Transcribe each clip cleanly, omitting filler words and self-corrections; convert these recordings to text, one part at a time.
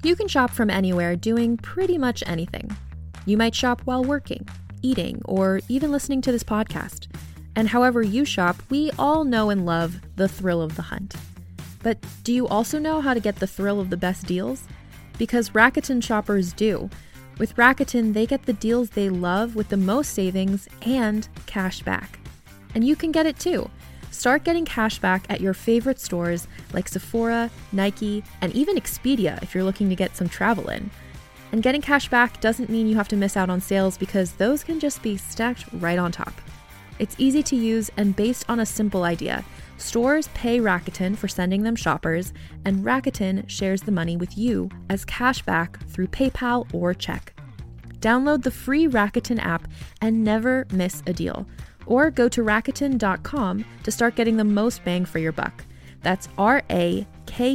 You can shop from anywhere doing pretty much anything. You might shop while working, eating, or even listening to this podcast. And however you shop, we all know and love the thrill of the hunt. But do you also know how to get the thrill of the best deals? Because Rakuten shoppers do. With Rakuten, they get the deals they love with the most savings and cash back. And you can get it too. Start getting cash back at your favorite stores like Sephora, Nike, and even Expedia if you're looking to get some travel in. And getting cash back doesn't mean you have to miss out on sales because those can just be stacked right on top. It's easy to use and based on a simple idea. Stores pay Rakuten for sending them shoppers, and Rakuten shares the money with you as cash back through PayPal or check. Download the free Rakuten app and never miss a deal. Or go to Rakuten.com to start getting the most bang for your buck. That's Rakuten.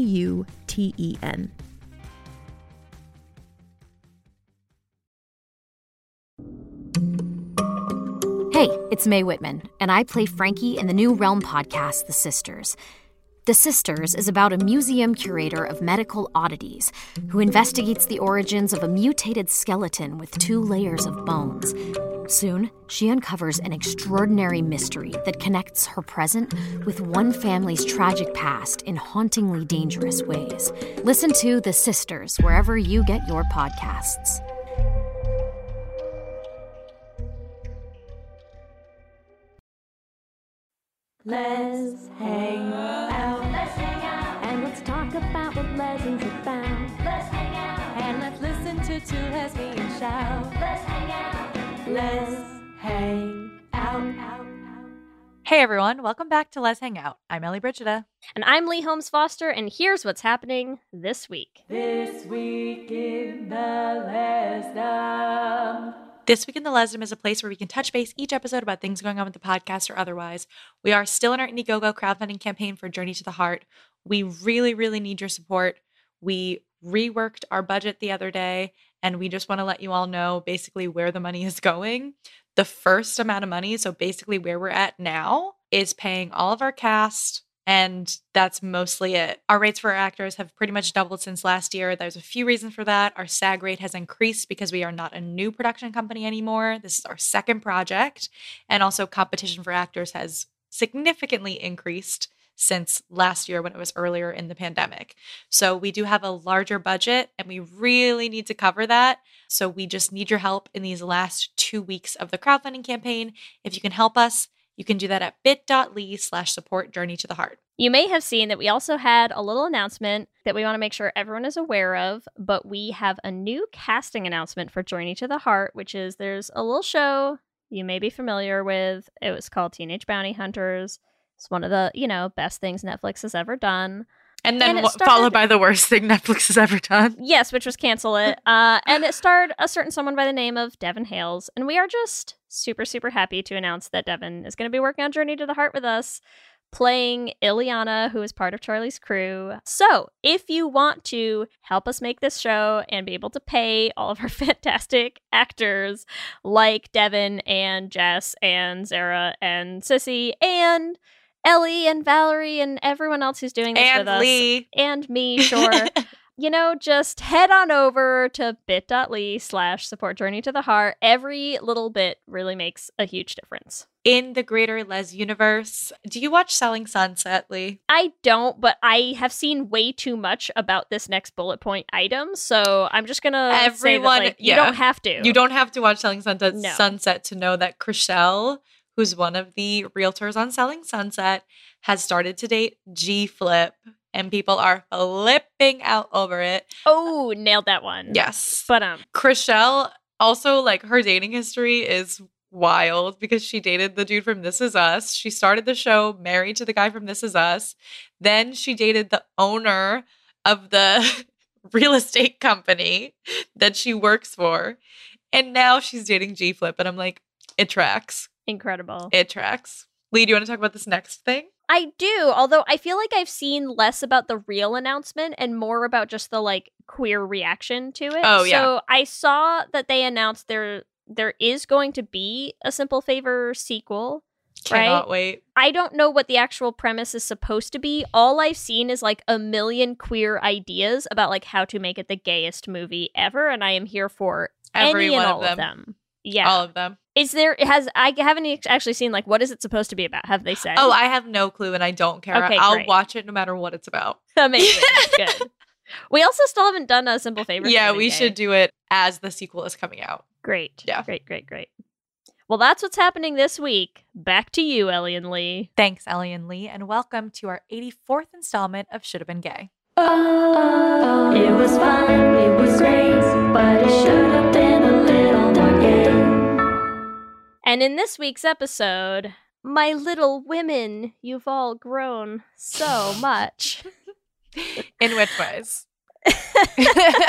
Hey, it's Mae Whitman, and I play Frankie in the new Realm podcast, The Sisters. The Sisters is about a museum curator of medical oddities who investigates the origins of a mutated skeleton with 2 layers of bones. Soon, she uncovers an extraordinary mystery that connects her present with one family's tragic past in hauntingly dangerous ways. Listen to The Sisters wherever you get your podcasts. Let's hang out. Let's hang out. And let's talk about what lessons are found. Let's hang out. And let's listen to 2 lesbians shout. Let's hang out. Let's hang out. Hey everyone, welcome back to Let's Hang Out. I'm Ellie Brigida. And I'm Lee Holmes Foster, and here's what's happening this week. This week in the Lesdom. This Week in the Lesdom is a place where we can touch base each episode about things going on with the podcast or otherwise. We are still in our Indiegogo crowdfunding campaign for Journey to the Heart. We really, really need your support. We reworked our budget the other day, and we just want to let you all know basically where the money is going. The first amount of money, so basically where we're at now, is paying all of our cast, and that's mostly it. Our rates for our actors have pretty much doubled since last year. There's a few reasons for that. Our SAG rate has increased because we are not a new production company anymore. This is our second project. And also competition for actors has significantly increased since last year when it was earlier in the pandemic. So we do have a larger budget and we really need to cover that. So we just need your help in these last 2 weeks of the crowdfunding campaign. If you can help us, you can do that at bit.ly/support Journey to the Heart. You may have seen that we also had a little announcement that we want to make sure everyone is aware of, but we have a new casting announcement for Journey to the Heart, which is there's a little show you may be familiar with. It was called Teenage Bounty Hunters. It's one of the, best things Netflix has ever done. And then followed by the worst thing Netflix has ever done. Yes, which was cancel it. And it starred a certain someone by the name of Devin Hales. And we are just super, super happy to announce that Devin is going to be working on Journey to the Heart with us, playing Ileana, who is part of Charlie's crew. So if you want to help us make this show and be able to pay all of our fantastic actors like Devin and Jess and Zara and Sissy and Ellie and Valerie and everyone else who's doing this and with us. Lee. And me, sure. Just head on over to bit.ly/support Journey to the Heart. Every little bit really makes a huge difference. In the greater Les universe, do you watch Selling Sunset, Lee? I don't, but I have seen way too much about this next bullet point item, so I'm just gonna say that, you don't have to. You don't have to watch Selling Sunset, No. Sunset to know that Chriselle, who's one of the realtors on Selling Sunset, has started to date G-Flip, and people are flipping out over it. Oh, nailed that one. Yes. But Chriselle, also, her dating history is wild because she dated the dude from This Is Us. She started the show married to the guy from This Is Us. Then she dated the owner of the real estate company that she works for. And now she's dating G-Flip. And I'm like, it tracks. incredible. It tracks. Lee, do you want to talk about this next thing? I do, although I feel like I've seen less about the real announcement and more about just the queer reaction to it. Oh, yeah. So I saw that they announced there is going to be a Simple Favor sequel. Cannot wait. I don't know what the actual premise is supposed to be. All I've seen is like a million queer ideas about like how to make it the gayest movie ever, and I am here for Every any and one all of of them. them. Yeah. All of them. I haven't actually seen like what is it supposed to be about? Have they said? Oh, I have no clue and I don't care. Okay, I'll great. watch it no matter what it's about. Amazing. Good. We also still haven't done a Simple Favor. Yeah, we should do it as the sequel is coming out. Great. Yeah. Great. Well, that's what's happening this week. Back to you, Ellie and Lee. Thanks, Ellie and Lee, and welcome to our 84th installment of Should Have Been Gay. Oh, it was fun, it was great, but it should have been a little more gay. And in this week's episode, my little women, you've all grown so much. In which ways? In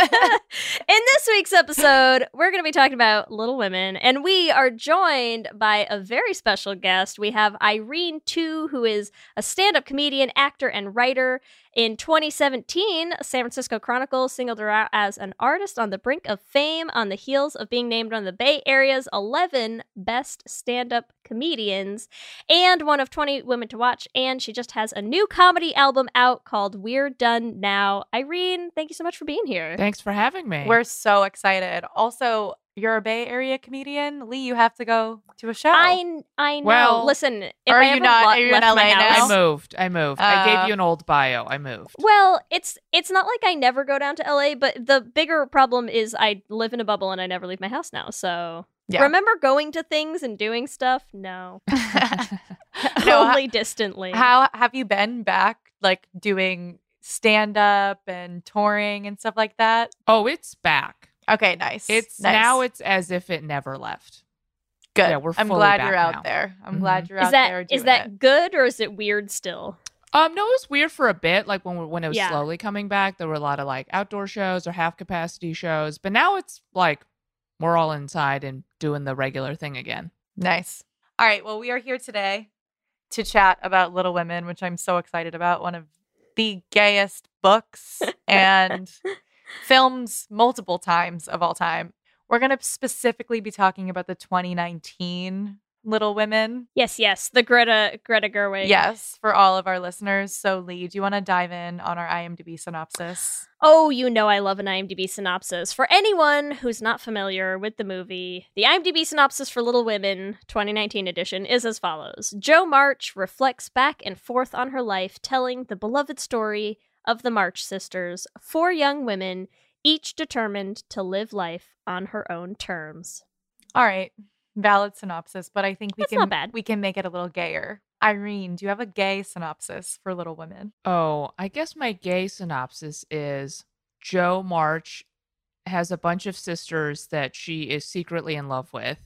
this week's episode, we're going to be talking about Little Women, and we are joined by a very special guest. We have Irene Tu, who is a stand-up comedian, actor, and writer. In 2017, San Francisco Chronicle singled her out as an artist on the brink of fame on the heels of being named one of the Bay Area's 11 best stand-up comedians and one of 20 women to watch. And she just has a new comedy album out called We're Done Now. Irene, thank you so much for being here. Thanks for having me. We're so excited. Also, you're a Bay Area comedian. Lee, you have to go to a show. I know. Well, listen, if are I you ever not- le- are you in left my LA now? house, I moved. I gave you an old bio. I moved. well, it's not like I never go down to LA, but the bigger problem is I live in a bubble and I never leave my house now. So Yeah. remember going to things and doing stuff? No, No, only distantly. How have you been back, like doing stand-up and touring and stuff like that? Oh, it's back. Okay, nice. It's nice. now. It's as if it never left. good. yeah, we're I'm fully glad back you're out now. there. I'm Mhm. glad you're is out there that doing is that it. good or is it weird still? No, it was weird for a bit. Like when it was Yeah. slowly coming back, there were a lot of like outdoor shows or half capacity shows. But now it's like we're all inside and doing the regular thing again. Nice. All right. Well, we are here today to chat about Little Women, which I'm so excited about. One of the gayest books and films multiple times of all time. We're going to specifically be talking about the 2019 Little Women. Yes, the Greta Gerwig. Yes, for all of our listeners. So, Lee, do you want to dive in on our IMDb synopsis? Oh, you know I love an IMDb synopsis. For anyone who's not familiar with the movie, the IMDb synopsis for Little Women 2019 edition is as follows. Jo March reflects back and forth on her life, telling the beloved story of the March sisters, 4 young women, each determined to live life on her own terms. All right. Valid synopsis, but I think That's not bad. we can make it a little gayer. Irene, do you have a gay synopsis for Little Women? Oh, I guess my gay synopsis is Jo March has a bunch of sisters that she is secretly in love with.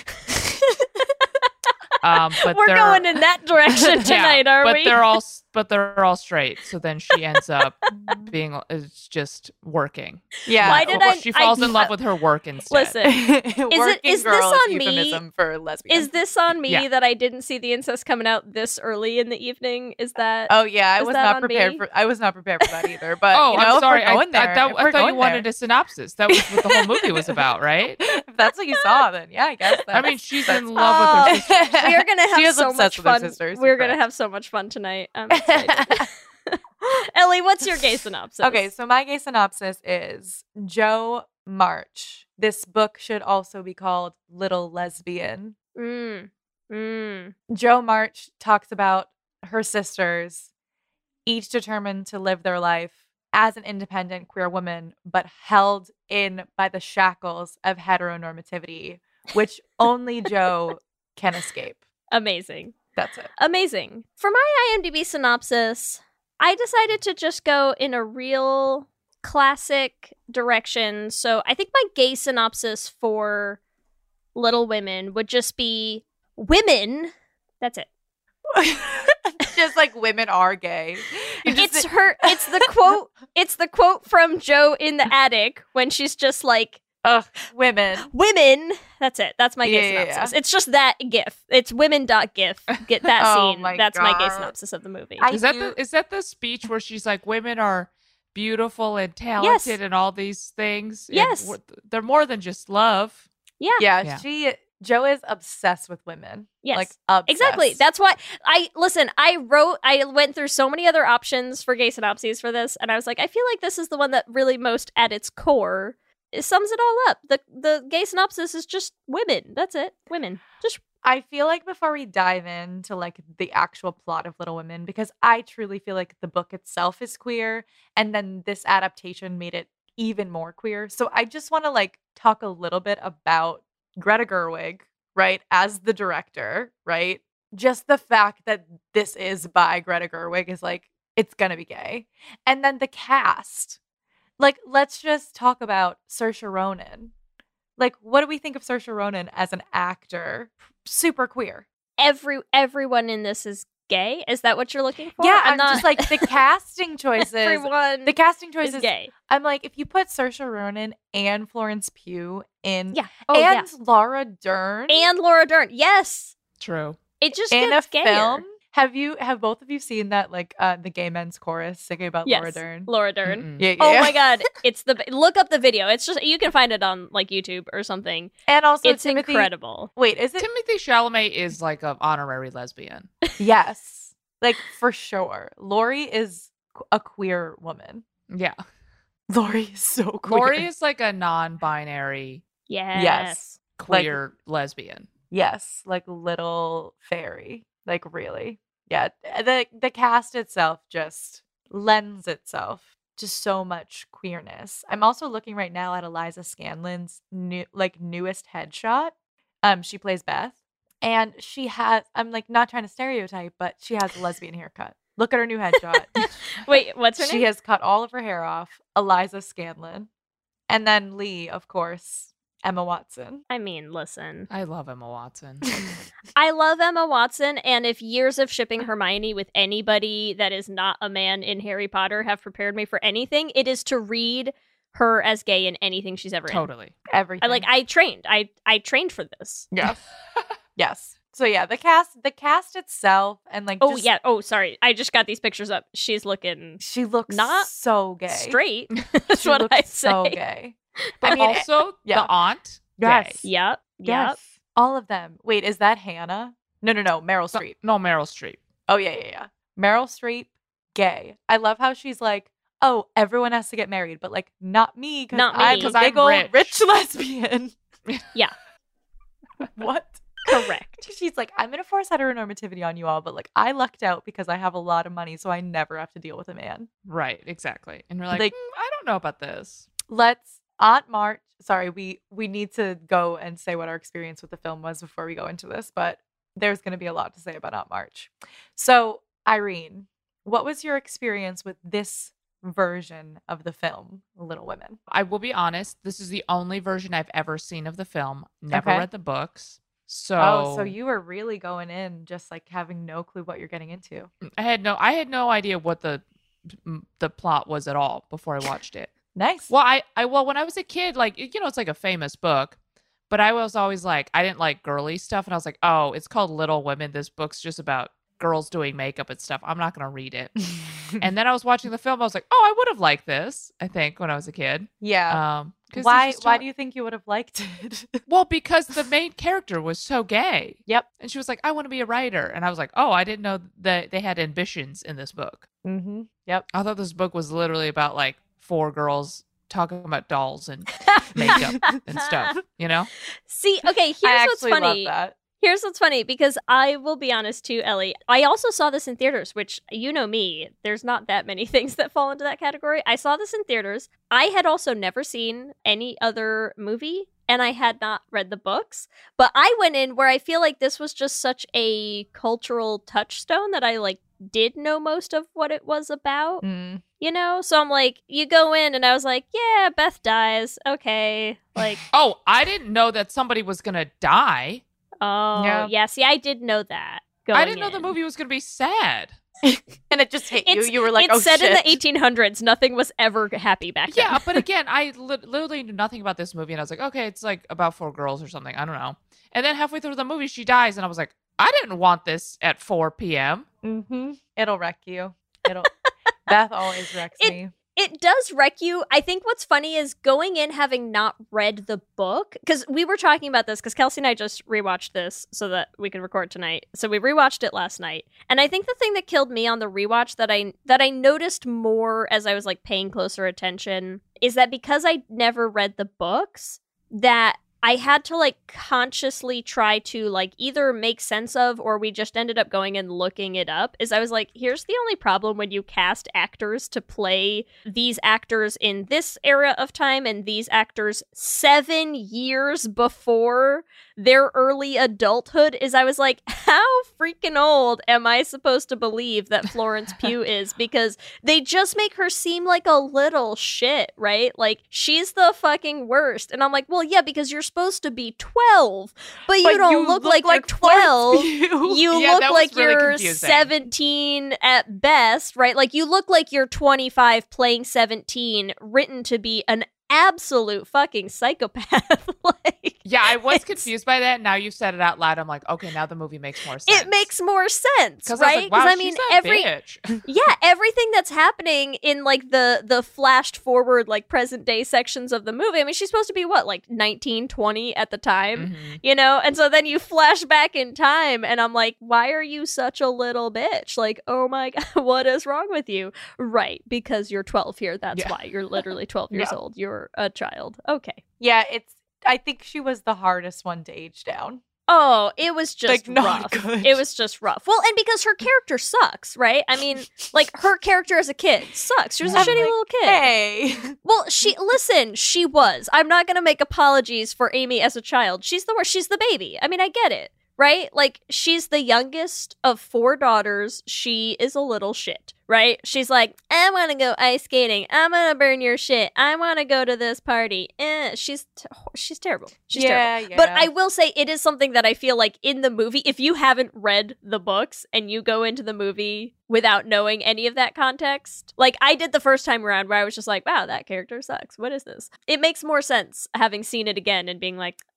But We're they're- going in that direction tonight, yeah, are but we? they're all straight. So then she ends up being is just working. Yeah. Why did She falls in love with her work instead. Listen, Working is this girl on me? euphemism for lesbian. is this on me Yeah. that I didn't see the incest coming out this early in the evening? Is that Oh yeah, I Is was that not on prepared me? for. I was not prepared for that either. But Oh, you know, I'm if sorry. we're going there, I if thought we're you going wanted there, a synopsis. That was what the whole movie was about, right? if that's what you saw, then yeah, I guess. I mean, she's in love with her sister. we are gonna She have is so obsessed much with her fun. sisters, We're you're gonna correct. have so much fun tonight. I'm excited. Ellie, what's your gay synopsis? Okay, so my gay synopsis is Jo March. This book should also be called Little Lesbian. Jo March talks about her sisters, each determined to live their life as an independent queer woman, but held in by the shackles of heteronormativity, which only Jo can escape. Amazing. That's it. Amazing. For my IMDb synopsis, I decided to just go in a real classic direction. So I think my gay synopsis for Little Women would just be women. That's it. Just like women are gay. You just It's her. It's the quote. It's the quote from Jo in the attic when she's just like, ugh, women. "Women." That's it. That's my gay Yeah, yeah, synopsis. yeah. It's just that GIF. It's women.gif. Get that Oh scene. my That's my gay God. synopsis of the movie. I Is that do- is that the speech where she's like, women are beautiful and talented and all these things? And Yes. they're more than just love. yeah. Yeah, Yeah. she Joe is obsessed with women. Yes. Like, obsessed. Exactly. That's why I went through so many other options for gay synopses for this, and I was like, I feel like this is the one that really most at its core, it sums it all up. The gay synopsis is just women. That's it. Women. Just I feel like before we dive into like the actual plot of Little Women, because I truly feel like the book itself is queer, and then this adaptation made it even more queer. So I just want to like talk a little bit about Greta Gerwig, right, as the director, right? Just the fact that this is by Greta Gerwig is like, it's gonna be gay. And then the cast. Like, let's just talk about Saoirse Ronan. Like, what do we think of Saoirse Ronan as an actor? Super queer. everyone in this is gay. Is that what you're looking for? Yeah, I'm just like the casting choices. everyone The casting is choices. gay. I'm like, if you put Saoirse Ronan and Florence Pugh in, Yeah. Oh, yeah. and Laura Dern And Laura Dern. Yes. True. It just in a gets gayer. film. Have both of you seen that like the gay men's chorus singing about Yes. Laura Dern? Laura Dern. Mm-mm. Yeah, Oh yeah. my god, look up the video. It's just you can find it on like YouTube or something. And also It's Timothy. incredible. Wait, is it? Timothy Chalamet is like an honorary lesbian. Yes, like for sure. Lori is a queer woman. Yeah. Lori is so queer. Lori is like a non-binary Yes. queer lesbian. Yes, like little fairy. Like really. Yeah. The cast itself just lends itself to so much queerness. I'm also looking right now at Eliza Scanlon's newest headshot. She plays Beth. And she has, I'm like not trying to stereotype, but she has a lesbian haircut. Look at her new headshot. Wait, what's her She name? has cut all of her hair off. Eliza Scanlon. And then Lee, of course, Emma Watson. I mean, listen. I love Emma Watson. I love Emma Watson, and if years of shipping Hermione with anybody that is not a man in Harry Potter have prepared me for anything, it is to read her as gay in anything she's ever in. Totally. Everything. I trained. I trained for this. Yes. Yes. So yeah, the cast itself and like Oh just- yeah. Oh, sorry. I just got these pictures up. She's looking she looks Not so gay. straight. That's She what looks I say. so gay. But I mean, also yeah. the aunt. Yes. Gay. Yep. Yep. Yes. All of them. Wait, is that Hannah? No, Meryl No, Streep. no, Meryl Streep. Oh yeah. Meryl Streep, gay. I love how she's like, oh, everyone has to get married, but like not me because Not me. I'm a 'Cause big I'm old rich. lesbian. Yeah. What? Correct. She's like, I'm gonna force heteronormativity on you all, but like I lucked out because I have a lot of money, so I never have to deal with a man. Right, exactly. And we're like, Like- I don't know about this. Let's Aunt March. Sorry, we need to go and say what our experience with the film was before we go into this, but there's gonna be a lot to say about Aunt March. So, Irene, what was your experience with this version of the film, Little Women? I will be honest, this is the only version I've ever seen of the film. Never Okay. read the books. So Oh, so you were really going in just like having no clue what you're getting into. I had no idea what the plot was at all before I watched it. Nice. Well, well when I was a kid, like it's like a famous book, but I was always like I didn't like girly stuff, and I was like, oh, it's called Little Women. This book's just about girls doing makeup and stuff. I'm not gonna read it. And then I was watching the film. I was like, oh, I would have liked this. I think when I was a kid. Yeah. 'Cause Why this is do you think you would have liked it? Well, because the main character was so gay. Yep. And she was like, I want to be a writer. And I was like, oh, I didn't know that they had ambitions in this book. Mm-hmm. Yep. I thought this book was literally about like 4 girls talking about dolls and makeup and stuff, you know? See, okay, I here's what's actually funny. love that. Here's what's funny, because I will be honest too, Ellie. I also saw this in theaters, which you know me, there's not that many things that fall into that category. I saw this in theaters. I had also never seen any other movie, and I had not read the books. But I went in where I feel like this was just such a cultural touchstone that I like did know most of what it was about. Mm. You know? So I'm like, you go in, and I was like, yeah, Beth dies. Okay. Like, Oh, I didn't know that somebody was going to die. oh, Yeah. yeah. See, I did know that. I didn't know going the in. movie was going to be sad. And it just hit you. It's- You were like, it's oh set shit. in the 1800s. Nothing was ever happy back then. Yeah, but again, I literally knew nothing about this movie. And I was like, okay, it's like about 4 girls or something. I don't know. And then halfway through the movie, she dies. And I was like, I didn't want this at 4 p.m. Mm-hmm. It'll wreck you. It'll. Beth always wrecks me. It does wreck you. I think what's funny is going in having not read the book, because we were talking about this because Kelsey and I just rewatched this so that we could record tonight. So we rewatched it last night. And I think the thing that killed me on the rewatch that I noticed more as I was like paying closer attention is that because I never read the books, that I had to like consciously try to like either make sense of, or we just ended up going and looking it up, is I was like, here's the only problem when you cast actors to play these actors in this era of time and these actors 7 years before their early adulthood, is I was like, how freaking old am I supposed to believe that Florence Pugh is? Because they just make her seem like a little shit, right? Like, she's the fucking worst. And I'm like, well, yeah, because you're supposed to be 12, but you don't look like you're 12. You Yeah, look that was like really you're confusing. 17 at best, right? Like, you look like you're 25 playing 17, written to be an absolute fucking psychopath. Like, Yeah, I was it's- confused by that. Now you've said it out loud. I'm like, okay, now the movie makes more sense. It makes more sense, because right? I was like, wow, I mean, she's that bitch. yeah, everything that's happening in like the flashed forward like present day sections of the movie. I mean, she's supposed to be what, like 19, 20 at the time, Mhm. you know? And so then you flash back in time and I'm like, why are you such a little bitch? Like, oh my God, what is wrong with you? Right, because you're 12 here. That's Yeah. why. You're literally 12 years Yeah. old. You're a child. Okay. Yeah, I think she was the hardest one to age down. Oh, it was just Like, not rough. good. It was just rough. Well, and because her character sucks, right? I mean, like, her character as a kid sucks. She was a I'm shitty like, little kid. Hey. Well, she was. I'm not going to make apologies for Amy as a child. She's the worst. She's the baby. I mean, I get it, right? Like, she's the youngest of 4 daughters. She is a little shit, right? She's like, I want to go ice skating. I'm going to burn your shit. I want to go to this party. She's terrible. She's terrible. Yeah. But I will say it is something that I feel like in the movie, if you haven't read the books and you go into the movie without knowing any of that context, like I did the first time around where I was just like, wow, that character sucks. What is this? It makes more sense having seen it again and being like,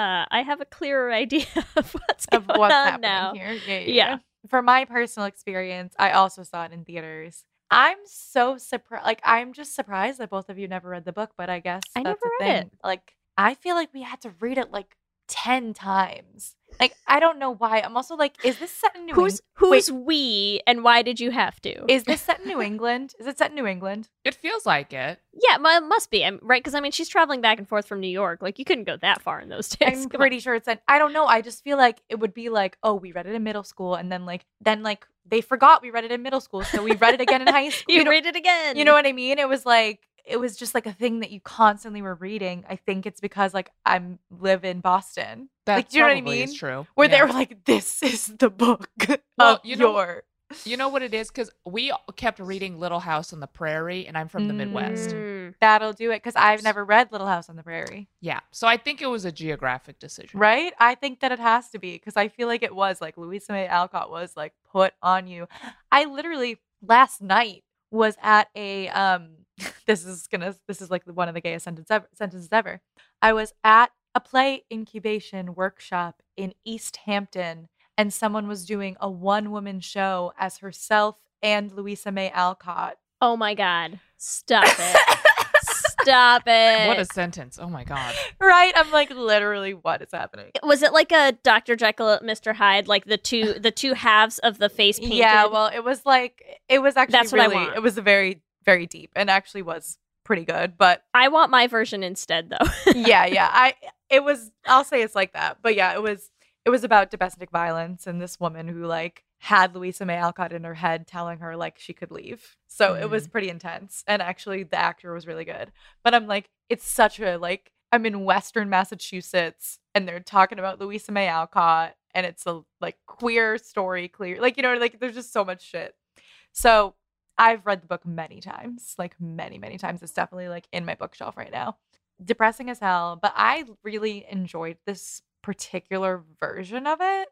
I have a clearer idea of what's of going what's on happening now. here. Yeah. For my personal experience, I also saw it in theaters. I'm so surprised. Like, I'm just surprised that both of you never read the book, but I guess I that's never the read thing. Like, I feel like we had to read it like 10 times. Like, I don't know why. I'm also like, is this set in New England? Who's we and why did you have to? Is this set in New England? Is it set in New England? It feels like it. Yeah, it must be, right? Because I mean, she's traveling back and forth from New York. Like, you couldn't go that far in those days. I'm Come on. pretty sure it's in. I don't know. I just feel like it would be like, oh, we read it in middle school, and then they forgot we read it in middle school, so we read it again in high school. You read it again. You know what I mean? It was just like a thing that you constantly were reading. I think it's because like I live in Boston. That Like, do you know what I probably mean? is true. Where they Yeah. were like, this is the book Well, of you know- your. You know what it is? Because we kept reading Little House on the Prairie, and I'm from the Midwest. Mm. That'll do it, because I've never read Little House on the Prairie. Yeah. So I think it was a geographic decision. Right? I think that it has to be, because I feel like it was like Louisa May Alcott was like put on you. I literally last night was at a this is like one of the gayest sentences ever. I was at a play incubation workshop in East Hampton, and someone was doing a one-woman show as herself and Louisa May Alcott. Oh my God. Stop it. Stop it. What a sentence. Oh my God. Right? I'm like, literally, what is happening? Was it like a Dr. Jekyll, Mr. Hyde, like the two halves of the face painted? Yeah, well, it was actually That's what I really, want. it was very, very deep, and actually was pretty good, but I want my version instead, though. yeah. I'll say it's like that. But yeah, it was about domestic violence and this woman who like had Louisa May Alcott in her head telling her like she could leave. So it was pretty intense. And actually the actor was really good. But I'm like, it's such a like, I'm in Western Massachusetts and they're talking about Louisa May Alcott and it's a like queer story, like, you know, like there's just so much shit. So I've read the book many times, like many, many times. It's definitely like in my bookshelf right now. Depressing as hell, but I really enjoyed this particular version of it.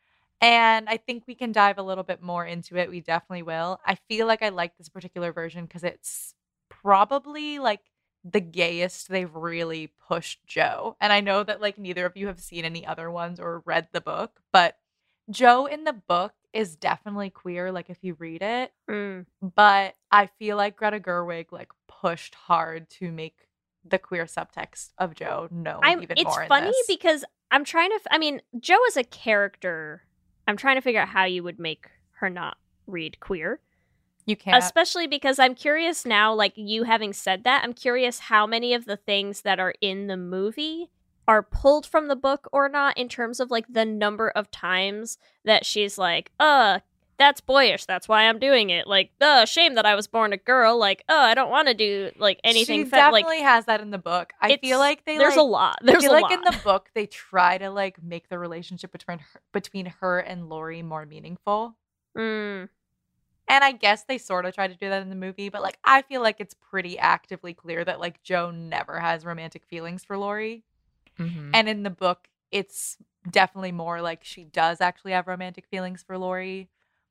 And I think we can dive a little bit more into it. We definitely will. I feel like I like this particular version because it's probably like the gayest they've really pushed Joe. And I know that like neither of you have seen any other ones or read the book, but Joe in the book is definitely queer, like if you read it. Mm. But I feel like Greta Gerwig like pushed hard to make the queer subtext of Jo known even It's more. funny in this. because I'm trying to. I mean, Jo as a character, I'm trying to figure out how you would make her not read queer. you can't. Especially because I'm curious now, like you having said that, I'm curious how many of the things that are in the movie are pulled from the book or not, in terms of like the number of times that she's like, that's boyish, that's why I'm doing it. Like, shame that I was born a girl. Like, I don't want to do like anything. She definitely has that in the book. I feel like there's a lot. I There's feel a like lot. in the book they try to like make the relationship between her and Laurie more meaningful. Mm. And I guess they sort of try to do that in the movie, but like I feel like it's pretty actively clear that like Jo never has romantic feelings for Laurie. Mhm. And in the book, it's definitely more like she does actually have romantic feelings for Laurie,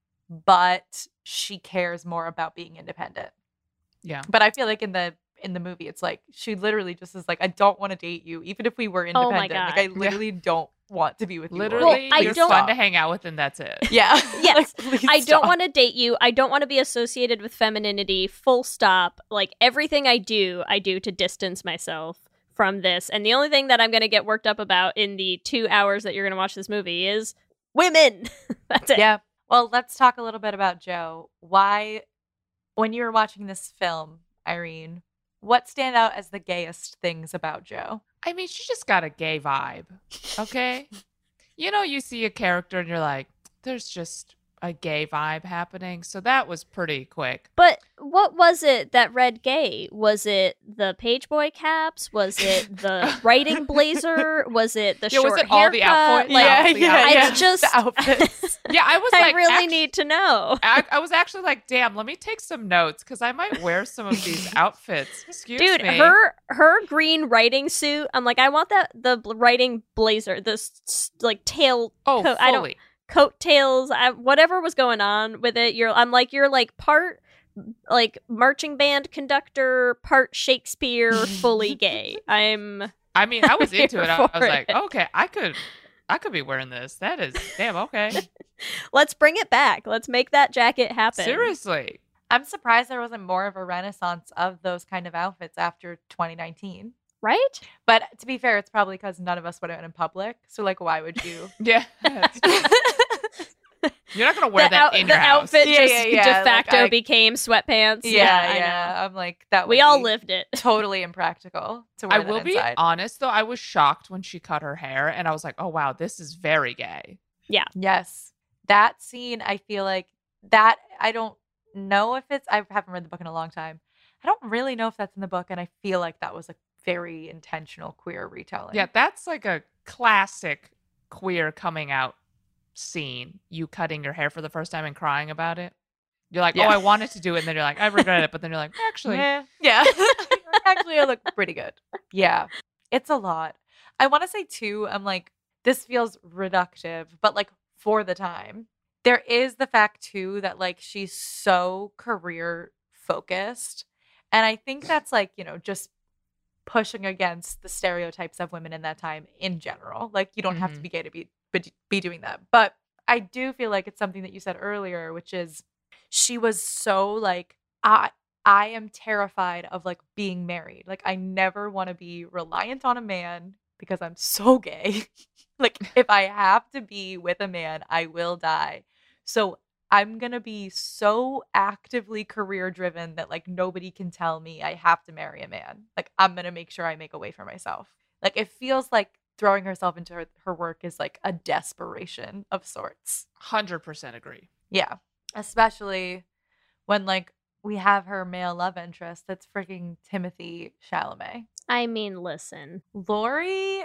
but she cares more about being independent. Yeah. But I feel like in the movie, it's like she literally just is like, I don't want to date you, even if we were Oh my independent. Like I God. literally don't want to be with you. Laurie. Literally, I you're don't- fun to hang out with, and that's it. Yeah. Yes. Like, please I don't stop. want to date you. I don't want to be associated with femininity. Full stop. Like everything I do to distance myself from this. And the only thing that I'm going to get worked up about in the 2 hours that you're going to watch this movie is women. That's it. Yeah. Well, let's talk a little bit about Jo. Why, when you were watching this film, Irene, what stand out as the gayest things about Jo? I mean, she just got a gay vibe. Okay? You see a character and you're like, there's just a gay vibe happening. So that was pretty quick. But what was it that read gay? Was it the page boy caps? Was it the writing blazer? Was it the Yeah, short was it all the haircut? outfit? Like, Yeah, yeah. It's just the outfits. Yeah, I was I like, really need to know. I was actually like, damn, let me take some notes because I might wear some of these outfits. Excuse Dude, me. her green writing suit. I'm like, I want the writing blazer, this like tail Oh, coat. fully. I don't coattails, whatever was going on with it. You're like part like marching band conductor, part Shakespeare, fully gay. I mean, I was into it. I was for like, it. okay, I could be wearing this. That is damn okay. Let's bring it back. Let's make that jacket happen. Seriously. I'm surprised there wasn't more of a renaissance of those kind of outfits after 2019. Right? But to be fair, it's probably because none of us went out in public. So, like, why would you? Yeah. You're not gonna wear that in the your house. outfit Yeah, just yeah, de like, facto I- became sweatpants. yeah, I yeah. know. I'm like, that would We all be lived it. totally impractical to wear I that will be inside. honest though, I was shocked when she cut her hair and I was like, oh wow, this is very gay. Yes. That scene, I feel like that, I don't know if it's, I haven't read the book in a long time. I don't really know if that's in the book. And I feel like that was a very intentional queer retelling. Yeah, that's like a classic queer coming out scene. You cutting your hair for the first time and crying about it. You're like, Yeah. oh, I wanted to do it. And then you're like, I regret it. But then you're like, actually, Yeah. Actually, I look pretty good. Yeah. It's a lot. I want to say, too, I'm like, this feels reductive, but like for the time. There is the fact, too, that like she's so career focused. And I think that's like, just pushing against the stereotypes of women in that time in general. Like, you don't have to Mhm. be gay to be doing that. But I do feel like it's something that you said earlier, which is she was so like, I am terrified of like being married. Like, I never want to be reliant on a man because I'm so gay. Like, if I have to be with a man, I will die. So I'm going to be so actively career driven that like nobody can tell me I have to marry a man. Like, I'm going to make sure I make a way for myself. Like, it feels like throwing herself into her work is like a desperation of sorts. 100% agree. Yeah. Especially when like we have her male love interest that's freaking Timothy Chalamet. I mean, listen. Laurie.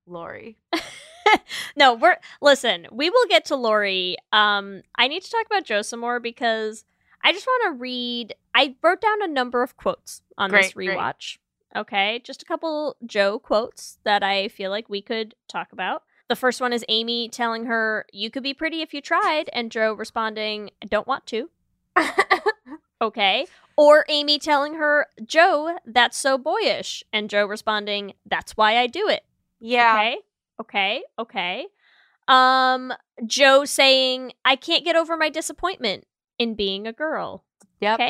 No, we will get to Laurie. I need to talk about Jo some more because I just want to read. I wrote down a number of quotes on this Great. rewatch. Okay, just a couple Jo quotes that I feel like we could talk about. The first one is Amy telling her, "You could be pretty if you tried," and Jo responding, "Don't want to." Okay. Or Amy telling her, "Jo, that's so boyish," and Jo responding, "That's why I do it." Yeah. Okay. Joe saying, I can't get over my disappointment in being a girl. Yep.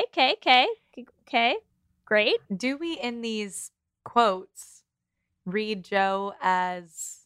Okay. Great. Do we in these quotes read Joe as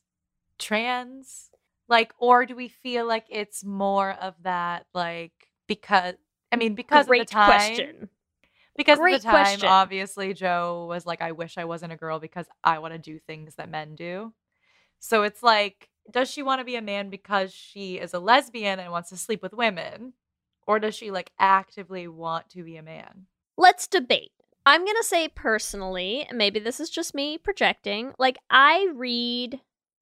trans? Like, or do we feel like it's more of that, like, because of the time. Question. Because Great of the time, question. obviously, Joe was like, I wish I wasn't a girl because I want to do things that men do. So it's like, does she want to be a man because she is a lesbian and wants to sleep with women? Or does she, like, actively want to be a man? Let's debate. I'm going to say personally, maybe this is just me projecting, like, I read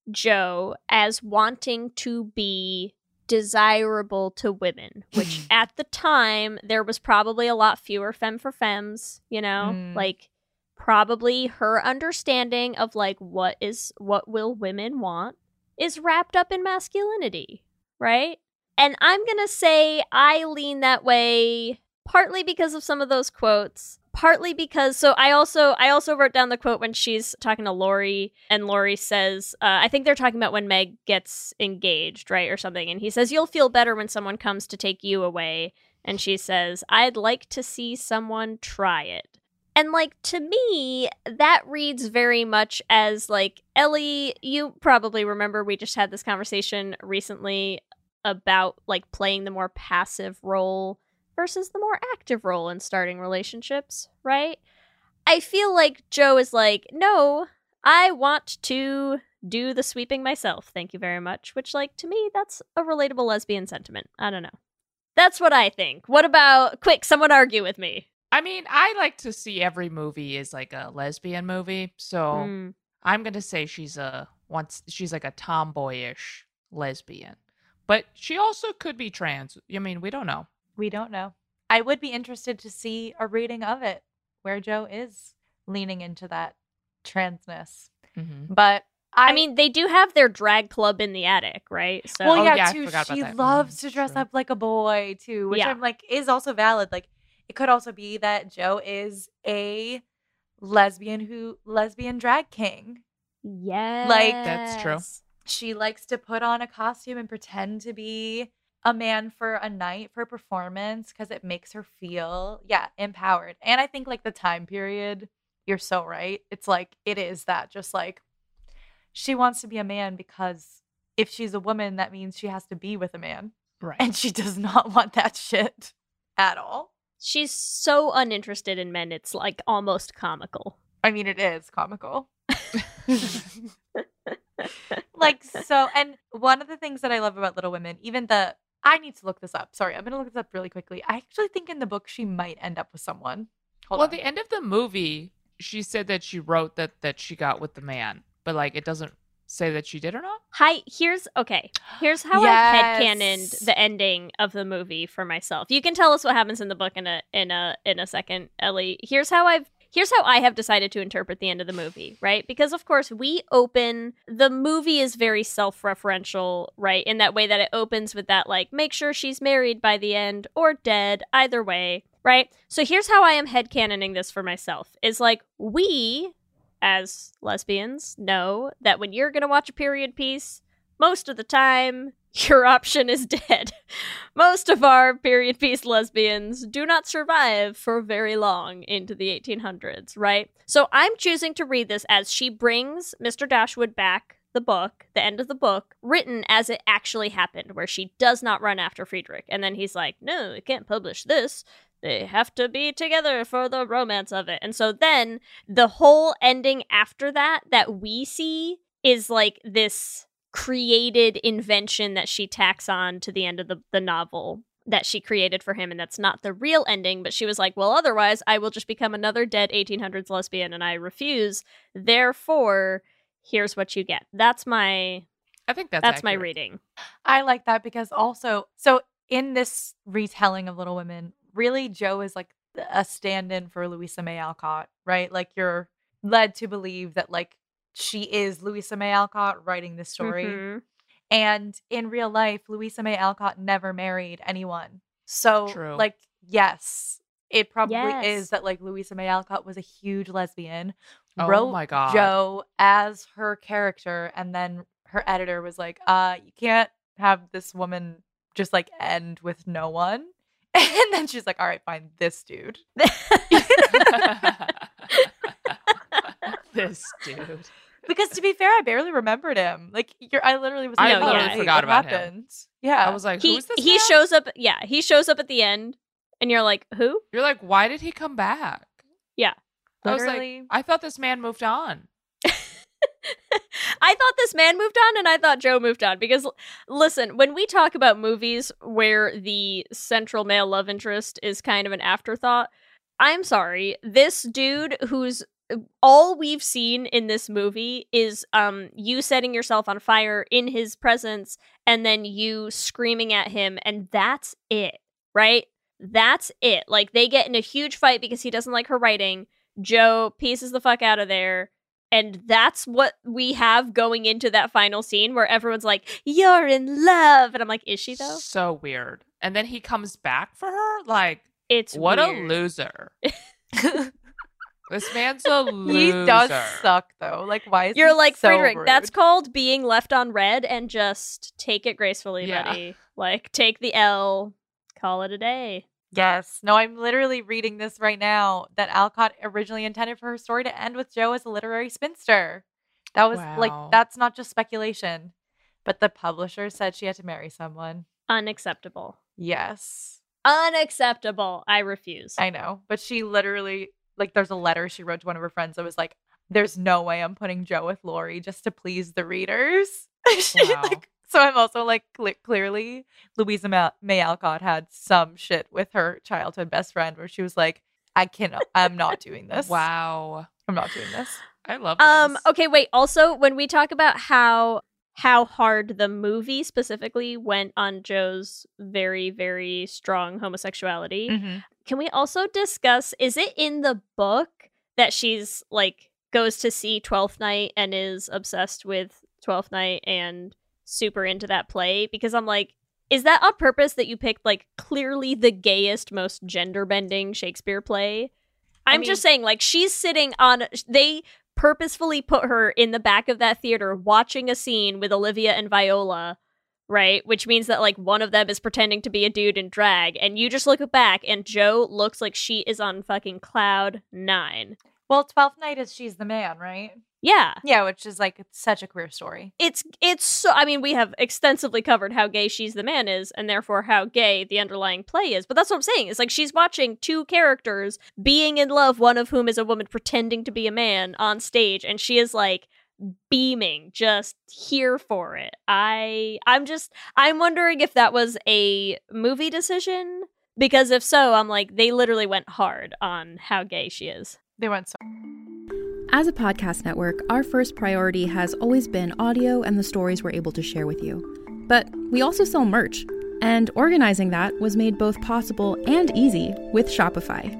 Joe as wanting to be desirable to women, which at the time, there was probably a lot fewer femme for femmes, you know? Mm. Like, probably her understanding of, like, what will women want is wrapped up in masculinity, right? And I'm going to say I lean that way partly because of some of those quotes, partly because, so I also wrote down the quote when she's talking to Laurie, and Laurie says, I think they're talking about when Meg gets engaged, right, or something, and he says, you'll feel better when someone comes to take you away, and she says, I'd like to see someone try it. And, like, to me, that reads very much as, like, Ellie, you probably remember we just had this conversation recently about, like, playing the more passive role versus the more active role in starting relationships, right? I feel like Joe is like, no, I want to do the sweeping myself, thank you very much, which, like, to me, that's a relatable lesbian sentiment. I don't know. That's what I think. What about, quick, someone argue with me. I mean, I like to see every movie as like a lesbian movie, so I'm gonna say she's like a tomboyish lesbian, but she also could be trans. I mean, we don't know. We don't know. I would be interested to see a reading of it where Joe is leaning into that transness. Mm-hmm. But I mean, they do have their drag club in the attic, right? So well, yeah, I too. forgot about She that. loves to dress True. up like a boy too, which Yeah. I'm like is also valid. Like, it could also be that Joe is a lesbian drag king. yes. Like, That's true. She likes to put on a costume and pretend to be a man for a night, for a performance, because it makes her feel, empowered. And I think, like, the time period, you're so right. It's like, it is that, just like, she wants to be a man because if she's a woman, that means she has to be with a man. Right. And she does not want that shit at all. She's so uninterested in men, it's like almost comical. I mean, it is comical. Like, so, and one of the things that I love about Little Women, I need to look this up. Sorry, I'm going to look this up really quickly. I actually think in the book she might end up with someone. Hold on. At the end of the movie, she said that she wrote that she got with the man, but like it doesn't say that she did or not. Here's how Yes. I've headcanoned the ending of the movie for myself. You can tell us what happens in the book in a second, Ellie. Here's how I have decided to interpret the end of the movie, right? Because of course the movie is very self-referential, right? In that way that it opens with that, like, make sure she's married by the end or dead, either way, right? So here's how I am headcanoning this for myself, is like, we, as lesbians, know that when you're gonna watch a period piece, most of the time, your option is dead. Most of our period piece lesbians do not survive for very long into the 1800s, right? So I'm choosing to read this as she brings Mr. Dashwood back the book, the end of the book, written as it actually happened, where she does not run after Friedrich. And then he's like, no, I can't publish this. They have to be together for the romance of it. And so then the whole ending after that we see is like this created invention that she tacks on to the end of the novel that she created for him, and that's not the real ending, but she was like, well, otherwise I will just become another dead 1800s lesbian, and I refuse, therefore here's what you get. I think that's my accurate. reading. I like that because also, so in this retelling of Little Women, really Joe is like a stand-in for Louisa May Alcott, right? Like, you're led to believe that, like, she is Louisa May Alcott writing this story. Mm-hmm. And in real life, Louisa May Alcott never married anyone. So, True. like, yes, it probably Yes. is that, like, Louisa May Alcott was a huge lesbian, Oh wrote my God. Joe as her character, and then her editor was like, you can't have this woman just like end with no one. And then she's like, all right, fine, this dude. This dude. Because to be fair, I barely remembered him. Like, I literally was I like, literally wait, forgot what about him. happened? Yeah. I was like, he who's this he man? shows up. Yeah, he shows up at the end, and you're like, who? You're like, why did he come back? Yeah. I was Literally. like, I thought this man moved on. I thought this man moved on, and I thought Joe moved on. Because, listen, when we talk about movies where the central male love interest is kind of an afterthought, I'm sorry. This dude who's all we've seen in this movie is you setting yourself on fire in his presence and then you screaming at him, and that's it, right? That's it. Like, they get in a huge fight because he doesn't like her writing. Joe pieces the fuck out of there. And that's what we have going into that final scene where everyone's like, you're in love. And I'm like, is she though? So weird. And then he comes back for her? Like, It's what weird. a loser. This man's a loser. He does suck, though. Like, why is You're he like, so Friedrich, rude? that's called being left on red, and just take it gracefully, Yeah. buddy. Like, take the L, call it a day. Yes. No, I'm literally reading this right now that Alcott originally intended for her story to end with Joe as a literary spinster. That was Wow. like, that's not just speculation. But the publisher said she had to marry someone. Unacceptable. Yes. Unacceptable. I refuse. I know. But she literally, like, there's a letter she wrote to one of her friends that was like, there's no way I'm putting Joe with Lori just to please the readers. She, Wow. like, so I'm also like, clearly, Louisa May Alcott had some shit with her childhood best friend where she was like, I'm not doing this. Wow. I'm not doing this. I love this. Okay, wait. Also, when we talk about how hard the movie specifically went on Joe's very, very strong homosexuality, can we also discuss, is it in the book that she's like goes to see Twelfth Night and is obsessed with Twelfth Night and super into that play? Because I'm like, is that on purpose that you picked like clearly the gayest, most gender bending Shakespeare play? I'm just saying, like, she's sitting on, they purposefully put her in the back of that theater watching a scene with Olivia and Viola, right? Which means that like one of them is pretending to be a dude in drag, and you just look back and Joe looks like she is on fucking cloud 9. Well, 12th Night is She's the Man, right? Yeah. Yeah, which is like such a queer story. It's so, I mean, we have extensively covered how gay She's the Man is, and therefore how gay the underlying play is. But that's what I'm saying. It's like she's watching two characters being in love, one of whom is a woman pretending to be a man on stage, and she is like beaming, just here for it. I'm wondering if that was a movie decision, because if so, I'm like, they literally went hard on how gay she is. They went so. As a podcast network, our first priority has always been audio and the stories we're able to share with you. But we also sell merch, and organizing that was made both possible and easy with Shopify.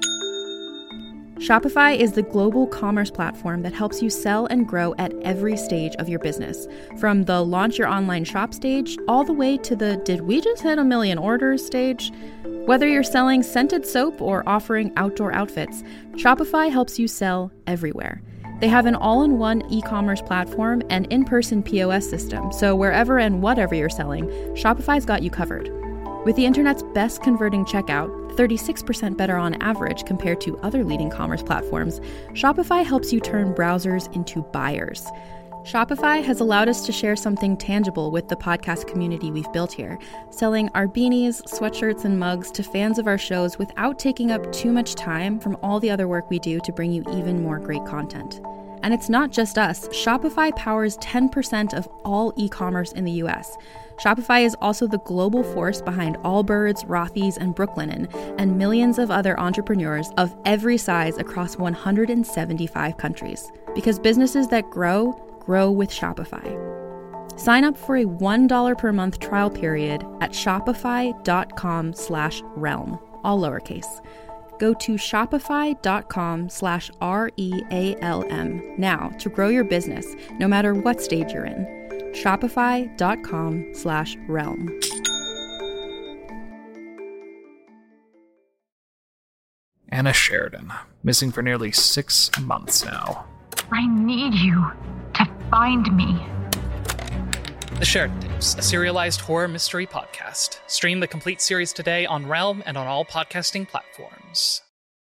Shopify is the global commerce platform that helps you sell and grow at every stage of your business, from the launch your online shop stage all the way to the did we just hit 1 million orders stage. Whether you're selling scented soap or offering outdoor outfits, Shopify helps you sell everywhere. They have an all-in-one e-commerce platform and in-person POS system, so wherever and whatever you're selling, Shopify's got you covered. With the internet's best converting checkout, 36% better on average compared to other leading commerce platforms, Shopify helps you turn browsers into buyers. Shopify has allowed us to share something tangible with the podcast community we've built here, selling our beanies, sweatshirts, and mugs to fans of our shows without taking up too much time from all the other work we do to bring you even more great content. And it's not just us. Shopify powers 10% of all e-commerce in the US. Shopify is also the global force behind Allbirds, Rothy's, and Brooklinen, and millions of other entrepreneurs of every size across 175 countries. Because businesses that grow with Shopify. Sign up for a $1 per month trial period at shopify.com/realm, all lowercase. Go to shopify.com/REALM now to grow your business, no matter what stage you're in. Shopify.com/realm. Anna Sheridan, missing for nearly 6 months now. I need you to find me. The Sheridan Tapes, a serialized horror mystery podcast. Stream the complete series today on Realm and on all podcasting platforms.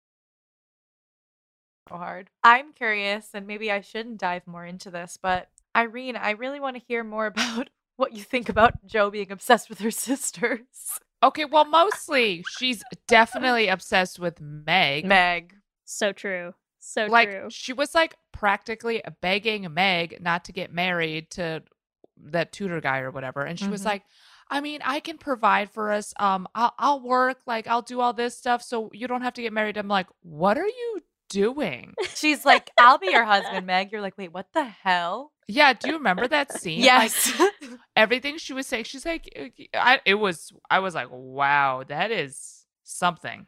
So hard. I'm curious, and maybe I shouldn't dive more into this, but Irene, I really want to hear more about what you think about Jo being obsessed with her sisters. Okay, well, mostly she's definitely obsessed with Meg. Meg. So true. So Like, true. she was like practically begging Meg not to get married to that tutor guy or whatever. And she was Mhm. like, I mean, I can provide for us. I'll work, like I'll do all this stuff so you don't have to get married. I'm like, what are you doing? She's like, I'll be your husband, Meg. You're like, wait, what the hell? Yeah, do you remember that scene? Yes. Like, everything she was saying, she's like, I was like, wow, that is something.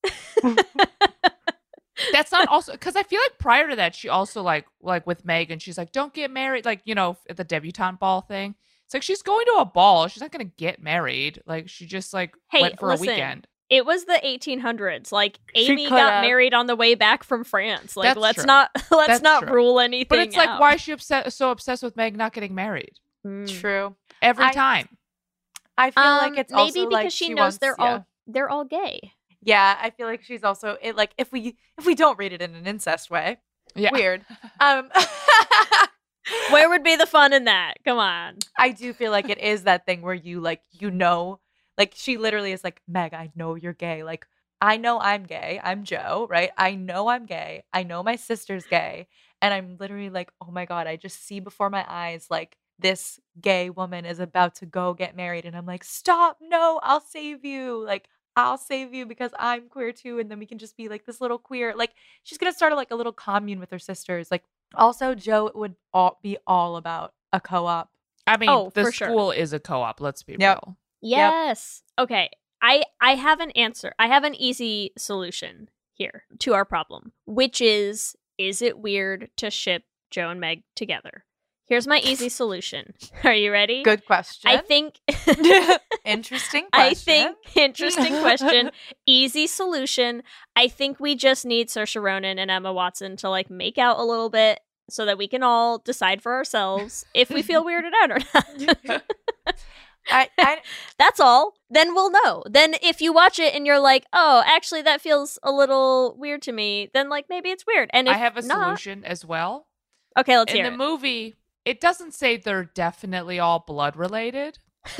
That's not also because I feel like prior to that, she also like with Meg, and she's like, don't get married, like, you know, at the debutante ball thing. It's like she's going to a ball. She's not going to get married. Like, she just like Hey, went for listen, a weekend. It was the 1800s. Like, She Amy could got have. married on the way back from France. Like, That's let's true. not That's true. rule anything. But it's like, out. why is she so obsessed with Meg not getting married Mm. True. every I- time? I feel like it's maybe also because like she she knows wants, they're all gay. Yeah, I feel like she's also it. Like if we don't read it in an incest way, Yeah. weird. Where would be the fun in that? Come on. I do feel like it is that thing where you like, you know, like she literally is like, Meg, I know you're gay. Like, I know I'm gay. I'm Jo, right? I know I'm gay. I know my sister's gay. And I'm literally like, oh my God, I just see before my eyes like this gay woman is about to go get married. And I'm like, stop. No, I'll save you. Like, I'll save you because I'm queer too. And then we can just be like this little queer, like she's going to start like a little commune with her sisters. Like also Jo would be all about a co-op. I mean, Oh, the for sure. school is a co-op. Let's be Yep. real. Yes. Okay. I have an answer. I have an easy solution here to our problem, which is it weird to ship Jo and Meg together? Here's my easy solution. Are you ready? Good question. I think Interesting question. I think interesting question. Easy solution. I think we just need Saoirse Ronan and Emma Watson to like make out a little bit so that we can all decide for ourselves if we feel weirded out or not. I That's all. Then we'll know. Then if you watch it and you're like, oh, actually that feels a little weird to me, then like maybe it's weird. And if I have a not, solution as well. okay, let's In hear the it. movie, it doesn't say they're definitely all blood related.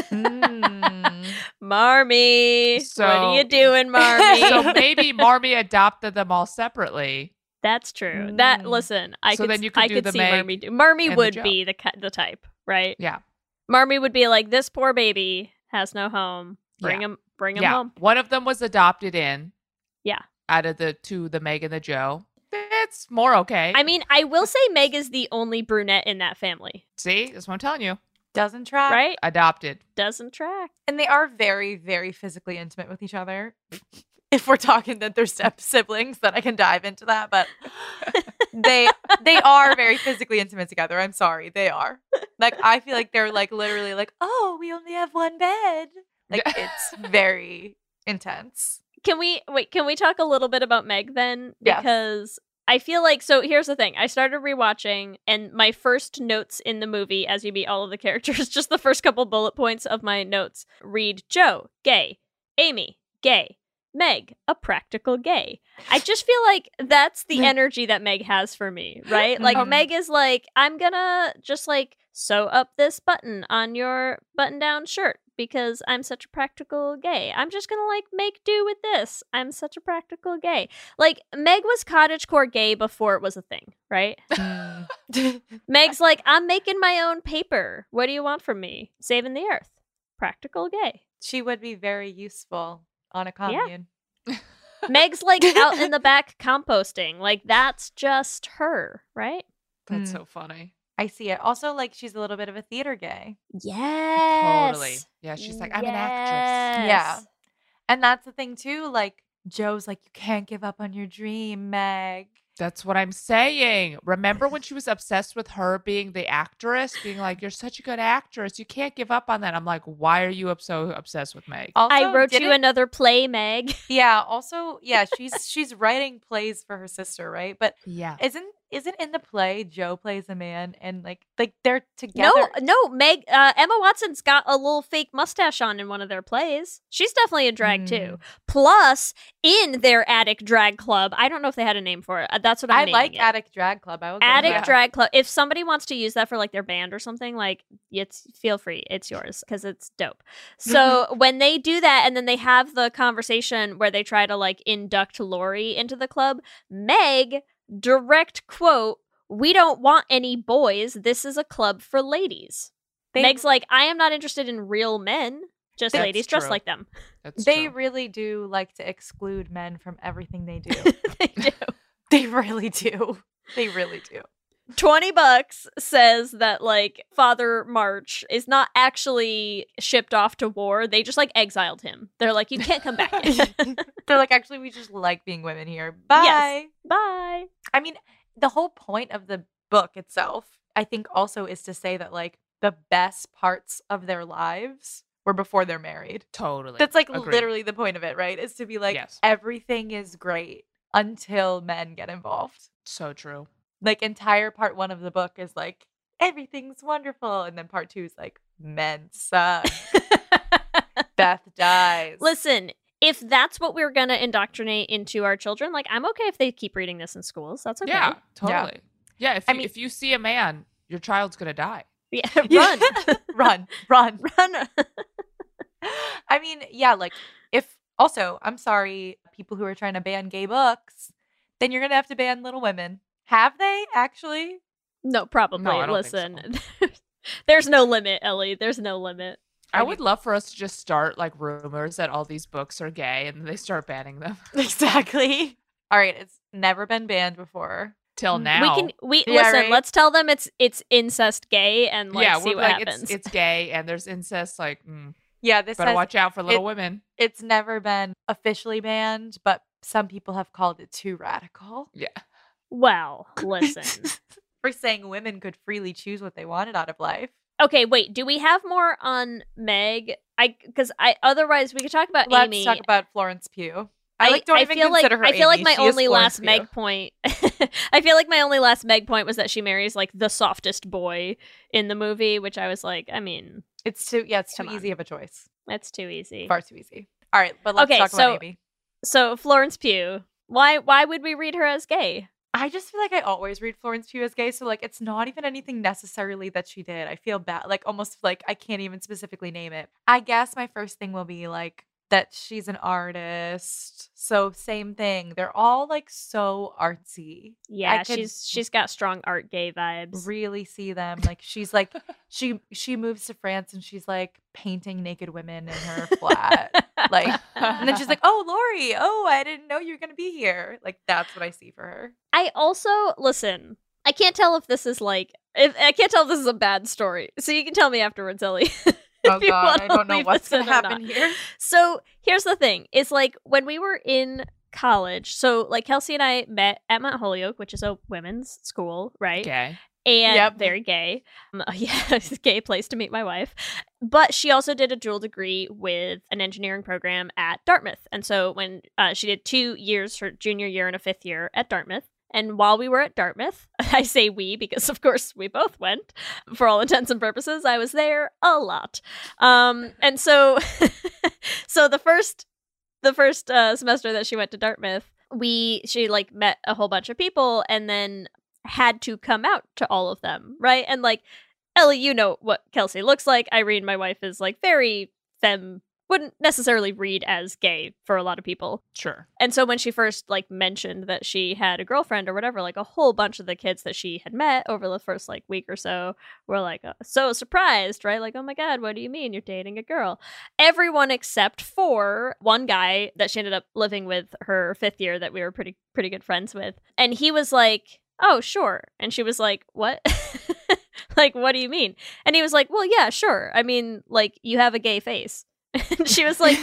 Marmy, what So- are you doing, Marmy? So maybe Marmy adopted them all separately. That's true. That Mm. listen, I So could then you could I do could the see Meg Marmy do. Marmy and the would Jo. be the type, right? Yeah. Marmy would be like, this poor baby has no home. Bring Yeah. him Yeah. home. One of them was adopted in. Yeah. Out of the two, the Meg and the Jo. It's more okay. I mean, I will say Meg is the only brunette in that family, See? That's what I'm telling you. doesn't track. right? Adopted. Doesn't track. And they are very, very physically intimate with each other. If we're talking that they're step siblings, then I can dive into that. But they are very physically intimate together. I'm sorry, they are. Like I feel like they're like literally like, oh, we only have one bed. Like it's very intense. Can we talk a little bit about Meg then? Yes. Because I feel like, so here's the thing. I started rewatching, and my first notes in the movie, as you meet all of the characters, just the first couple bullet points of my notes read Jo, gay. Amy, gay. Meg, a practical gay. I just feel like that's the energy that Meg has for me, right? Like Meg is like, I'm gonna just like sew up this button on your button-down shirt because I'm such a practical gay. I'm just gonna like make do with this. I'm such a practical gay. Like Meg was cottagecore gay before it was a thing, right? Meg's like, I'm making my own paper. What do you want from me? Saving the earth. Practical gay. She would be very useful on a commune. Meg's like out in the back composting. Like that's just her, right? That's so funny. I see it. Also, like she's a little bit of a theater gay. Yes. Totally. Yeah, she's like, I'm an actress. Yeah. And that's the thing too. Like Joe's like, you can't give up on your dream, Meg. That's what I'm saying. Remember when she was obsessed with her being the actress, being like, you're such a good actress. You can't give up on that. I'm like, why are you so obsessed with Meg? Also, I wrote you didn't- another play, Meg. Yeah. Also, yeah, she's writing plays for her sister, right? But Yeah. isn't in the play Joe plays a man and like they're together? No, Meg, Emma Watson's got a little fake mustache on in one of their plays. She's definitely a drag too. Plus, in their attic drag club, I don't know if they had a name for it. That's what I'm naming like it. Attic Drag Club. I will go with Attic that. Drag Club. If somebody wants to use that for like their band or something, like feel free. It's yours because it's dope. So when they do that and then they have the conversation where they try to like induct Lori into the club, Meg, direct quote, "We don't want any boys. This is a club for ladies." Meg's like, "I am not interested in real men, just That's ladies dressed true. like them." They really do like to exclude men from everything they do. They do. They really do. They really do. $20 says that like Father March is not actually shipped off to war. They just like exiled him. They're like, you can't come back. They're like, actually, we just like being women here. Bye. Yes. Bye. I mean, the whole point of the book itself, I think, also is to say that like the best parts of their lives were before they're married. Totally. That's like Agreed. literally the point of it, right? Is to be like, Yes. everything is great until men get involved. So true. Like entire part 1 of the book is like, everything's wonderful. And then part 2 is like, men suck. Beth dies. Listen, if that's what we're going to indoctrinate into our children, like I'm okay if they keep reading this in schools. That's okay. Yeah, totally. Yeah, I mean- if you see a man, your child's gonna die. Yeah. Run. Run. Run. Run. I mean, yeah, like if also, I'm sorry, people who are trying to ban gay books, then you're gonna have to ban Little Women. Have they actually? No, probably. No, I don't Listen, think there's no limit, Ellie. There's no limit. I would love for us to just start like rumors that all these books are gay and they start banning them. Exactly. All right, it's never been banned before. Till now. We Yeah, listen, right? let's tell them it's incest gay and like see we're what like, happens. It's gay and there's incest. Like, Yeah, this better says watch out for Little Women. it's never been officially banned, but some people have called it too radical. Yeah. Well, listen. For saying women could freely choose what they wanted out of life. Okay, wait. Do we have more on Meg? Because otherwise we could talk about Let's Amy. talk about Florence Pugh. I don't even feel consider her I feel like Amy. my She is only Florence last Pugh. Meg point. I feel like my only last Meg point was that she marries like the softest boy in the movie, which I was like, I mean, It's too Come on. easy of a choice. that's too easy. Far too easy. All right, but let's Okay, talk so- about Amy. So Florence Pugh, why would we read her as gay? I just feel like I always read Florence Pugh as gay, so like it's not even anything necessarily that she did. I feel bad, like almost like I can't even specifically name it. I guess my first thing will be like that she's an artist. So same thing. They're all like so artsy. Yeah, I could she's got strong art gay vibes. really see them. Like she's like she moves to France and she's like painting naked women in her flat. Like and then she's like, "Oh, Lori, oh, I didn't know you were going to be here." Like that's what I see for her. I also listen. I can't tell if this is like I can't tell if this is a bad story. So you can tell me afterwards, Ellie. Oh if you god, I wanna don't know leave what's this going to in or happen not. here. So here's the thing: is like when we were in college. So like Kelsey and I met at Mount Holyoke, which is a women's school, right? Gay. And Yep. very gay. Yeah, it's a gay place to meet my wife. But she also did a dual degree with an engineering program at Dartmouth. And so when she did 2 years, her junior year and a 5th year at Dartmouth. And while we were at Dartmouth, I say we because, of course, we both went. For all intents and purposes, I was there a lot. And so, so the first semester that she went to Dartmouth, she like met a whole bunch of people and then had to come out to all of them, right? And like, Ellie, you know what Kelsey looks like. Irene, my wife, is like very femme, wouldn't necessarily read as gay for a lot of people. Sure. And so when she first like mentioned that she had a girlfriend or whatever, like a whole bunch of the kids that she had met over the first like week or so were like so surprised, right? Like, oh my God, what do you mean you're dating a girl? Everyone except for one guy that she ended up living with her 5th year that we were pretty good friends with. And he was like, oh, sure. And she was like, what? Like, what do you mean? And he was like, well, yeah, sure. I mean, like, you have a gay face. And she was like,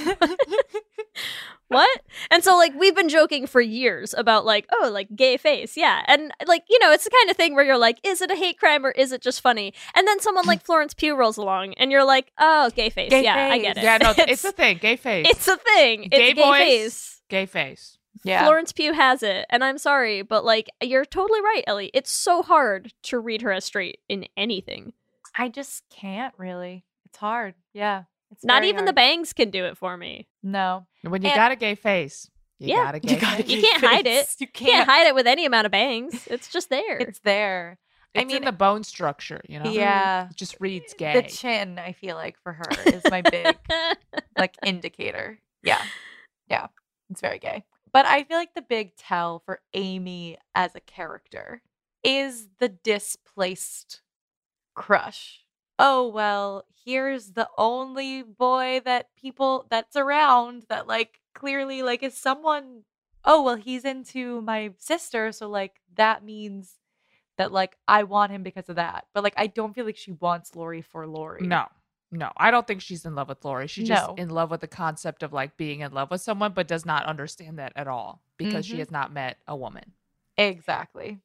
what? And so like we've been joking for years about like, oh, like gay face. Yeah. And like, you know, it's the kind of thing where you're like, is it a hate crime or is it just funny? And then someone like Florence Pugh rolls along and you're like, oh, gay face. Gay yeah, I face. get it. Yeah, no, it's a thing. Gay face. It's a thing. Gay It's a gay boys. face. Gay face. Yeah. Florence Pugh has it, and I'm sorry, but like you're totally right, Ellie. It's so hard to read her as straight in anything. I just can't really. It's hard. Yeah. It's Not very even the hard. bangs can do it for me. No. When you And- got a gay face, you Yeah, got a gay face. You can't hide it. You You can't hide it with any amount of bangs. It's just there. It's there. It's I mean, in the bone structure, you know? yeah. It just reads gay. The chin, I feel like, for her is my big like indicator. Yeah. Yeah. It's very gay. But I feel like the big tell for Amy as a character is the displaced crush. Oh, well, here's the only boy that's around that like clearly like is someone. Oh, well, he's into my sister, so like that means that like I want him because of that. But like I don't feel like she wants Lori for Lori. No. I don't think she's in love with Lori. She's just No. in love with the concept of like being in love with someone, but does not understand that at all because she Mhm. has not met a woman. Exactly.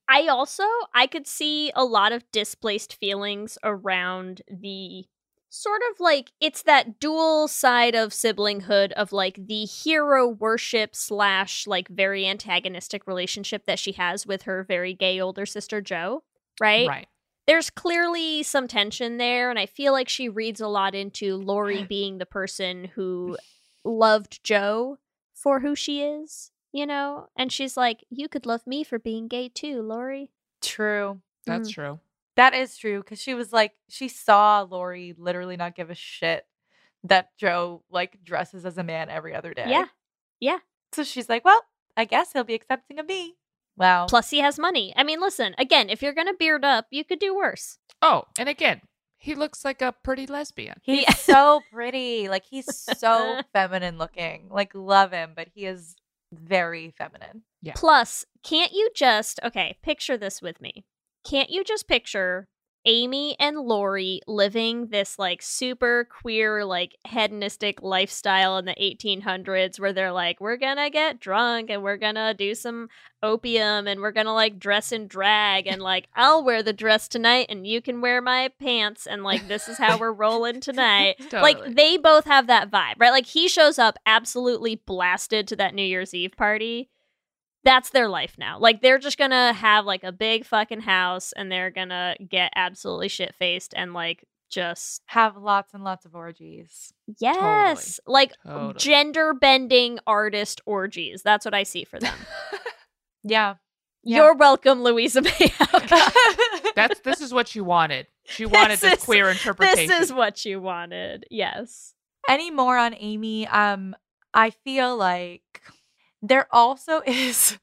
I could see a lot of displaced feelings around the sort of like it's that dual side of siblinghood of like the hero worship / like very antagonistic relationship that she has with her very gay older sister Jo, right? Right. There's clearly some tension there, and I feel like she reads a lot into Lori being the person who loved Jo for who she is, you know? And she's like, you could love me for being gay too, Lori. True. That's true. That is true because she was like, she saw Lori literally not give a shit that Jo like dresses as a man every other day. Yeah. Yeah. So she's like, well, I guess he'll be accepting of me. Wow. Plus, he has money. I mean, listen, again, if you're going to beard up, you could do worse. Oh, and again, he looks like a pretty lesbian. He's so pretty. Like, he's so feminine looking. Like, love him, but he is very feminine. Yeah. Plus, can't you just, okay, picture this with me. Can't you just picture Amy and Lori living this like super queer, like hedonistic lifestyle in the 1800s where they're like, we're gonna get drunk and we're gonna do some opium and we're gonna like dress in drag and like I'll wear the dress tonight and you can wear my pants and like this is how we're rolling tonight. Totally. Like they both have that vibe, right? Like he shows up absolutely blasted to that New Year's Eve party. That's their life now. Like they're just gonna have like a big fucking house and they're gonna get absolutely shit faced and like just Have lots and lots of orgies. yes, like Totally. gender bending artist orgies. That's what I see for them. Yeah. Yeah. You're welcome, Louisa May Alcott. This is what you wanted. She wanted this queer interpretation. This is what you wanted. Yes. Any more on Amy? I feel like there also is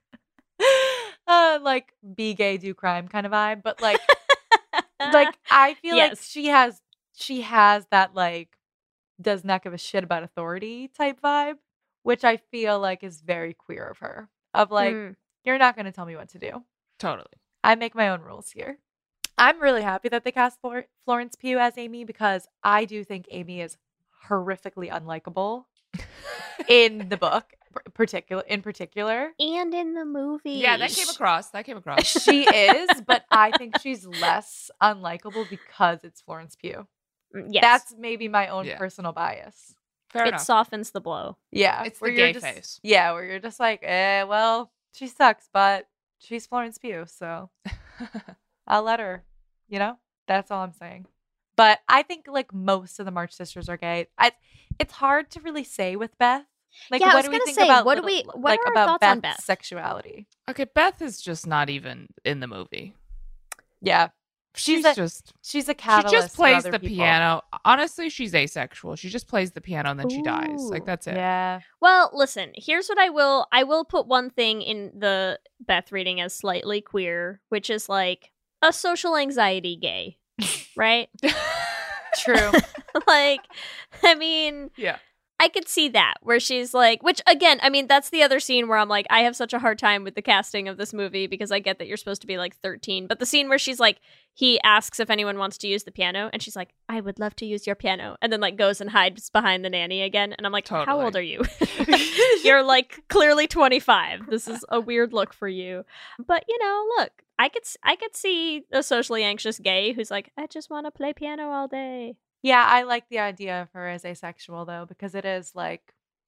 like be gay, do crime kind of vibe, but like I feel like Yes. she has that like does not give a shit about authority type vibe, which I feel like is very queer of her. Of like, Mm. you're not gonna tell me what to do. Totally. I make my own rules here. I'm really happy that they cast Florence Pugh as Amy because I do think Amy is horrifically unlikable in the book, in particular. And in the movie. Yeah, that came across. She is, but I think she's less unlikable because it's Florence Pugh. Yes. That's maybe my own Yeah. personal bias. Fair it enough. softens the blow. Yeah. It's where the you're gay just- face. Yeah, where you're just like, well, she sucks, but she's Florence Pugh, so I'll let her, you know? That's all I'm saying. But I think like most of the March sisters are gay. It's hard to really say with Beth. Like, Yeah, I what was do we gonna think say, about what like are our about thoughts on Beth's Beth? sexuality? Okay, Beth is just not even in the movie. Yeah, She's a- just she's a she catalyst. just for plays other the people. piano. Honestly, she's asexual. She just plays the piano and then she dies. Like Ooh. that's it. Yeah, Well, listen, here's what I will put one thing in the Beth reading as slightly queer, which is like a social anxiety gay, right? true. Like, I mean, Yeah. I could see that where she's like, which again, I mean, that's the other scene where I'm like, I have such a hard time with the casting of this movie because I get that you're supposed to be like 13, but the scene where she's like, he asks if anyone wants to use the piano, and she's like, I would love to use your piano, and then like goes and hides behind the nanny again, and I'm like, how Totally. old are you? You're like clearly 25. This is a weird look for you, but you know, look, I could see a socially anxious gay who's like, I just want to play piano all day. Yeah, I like the idea of her as asexual though, because it is like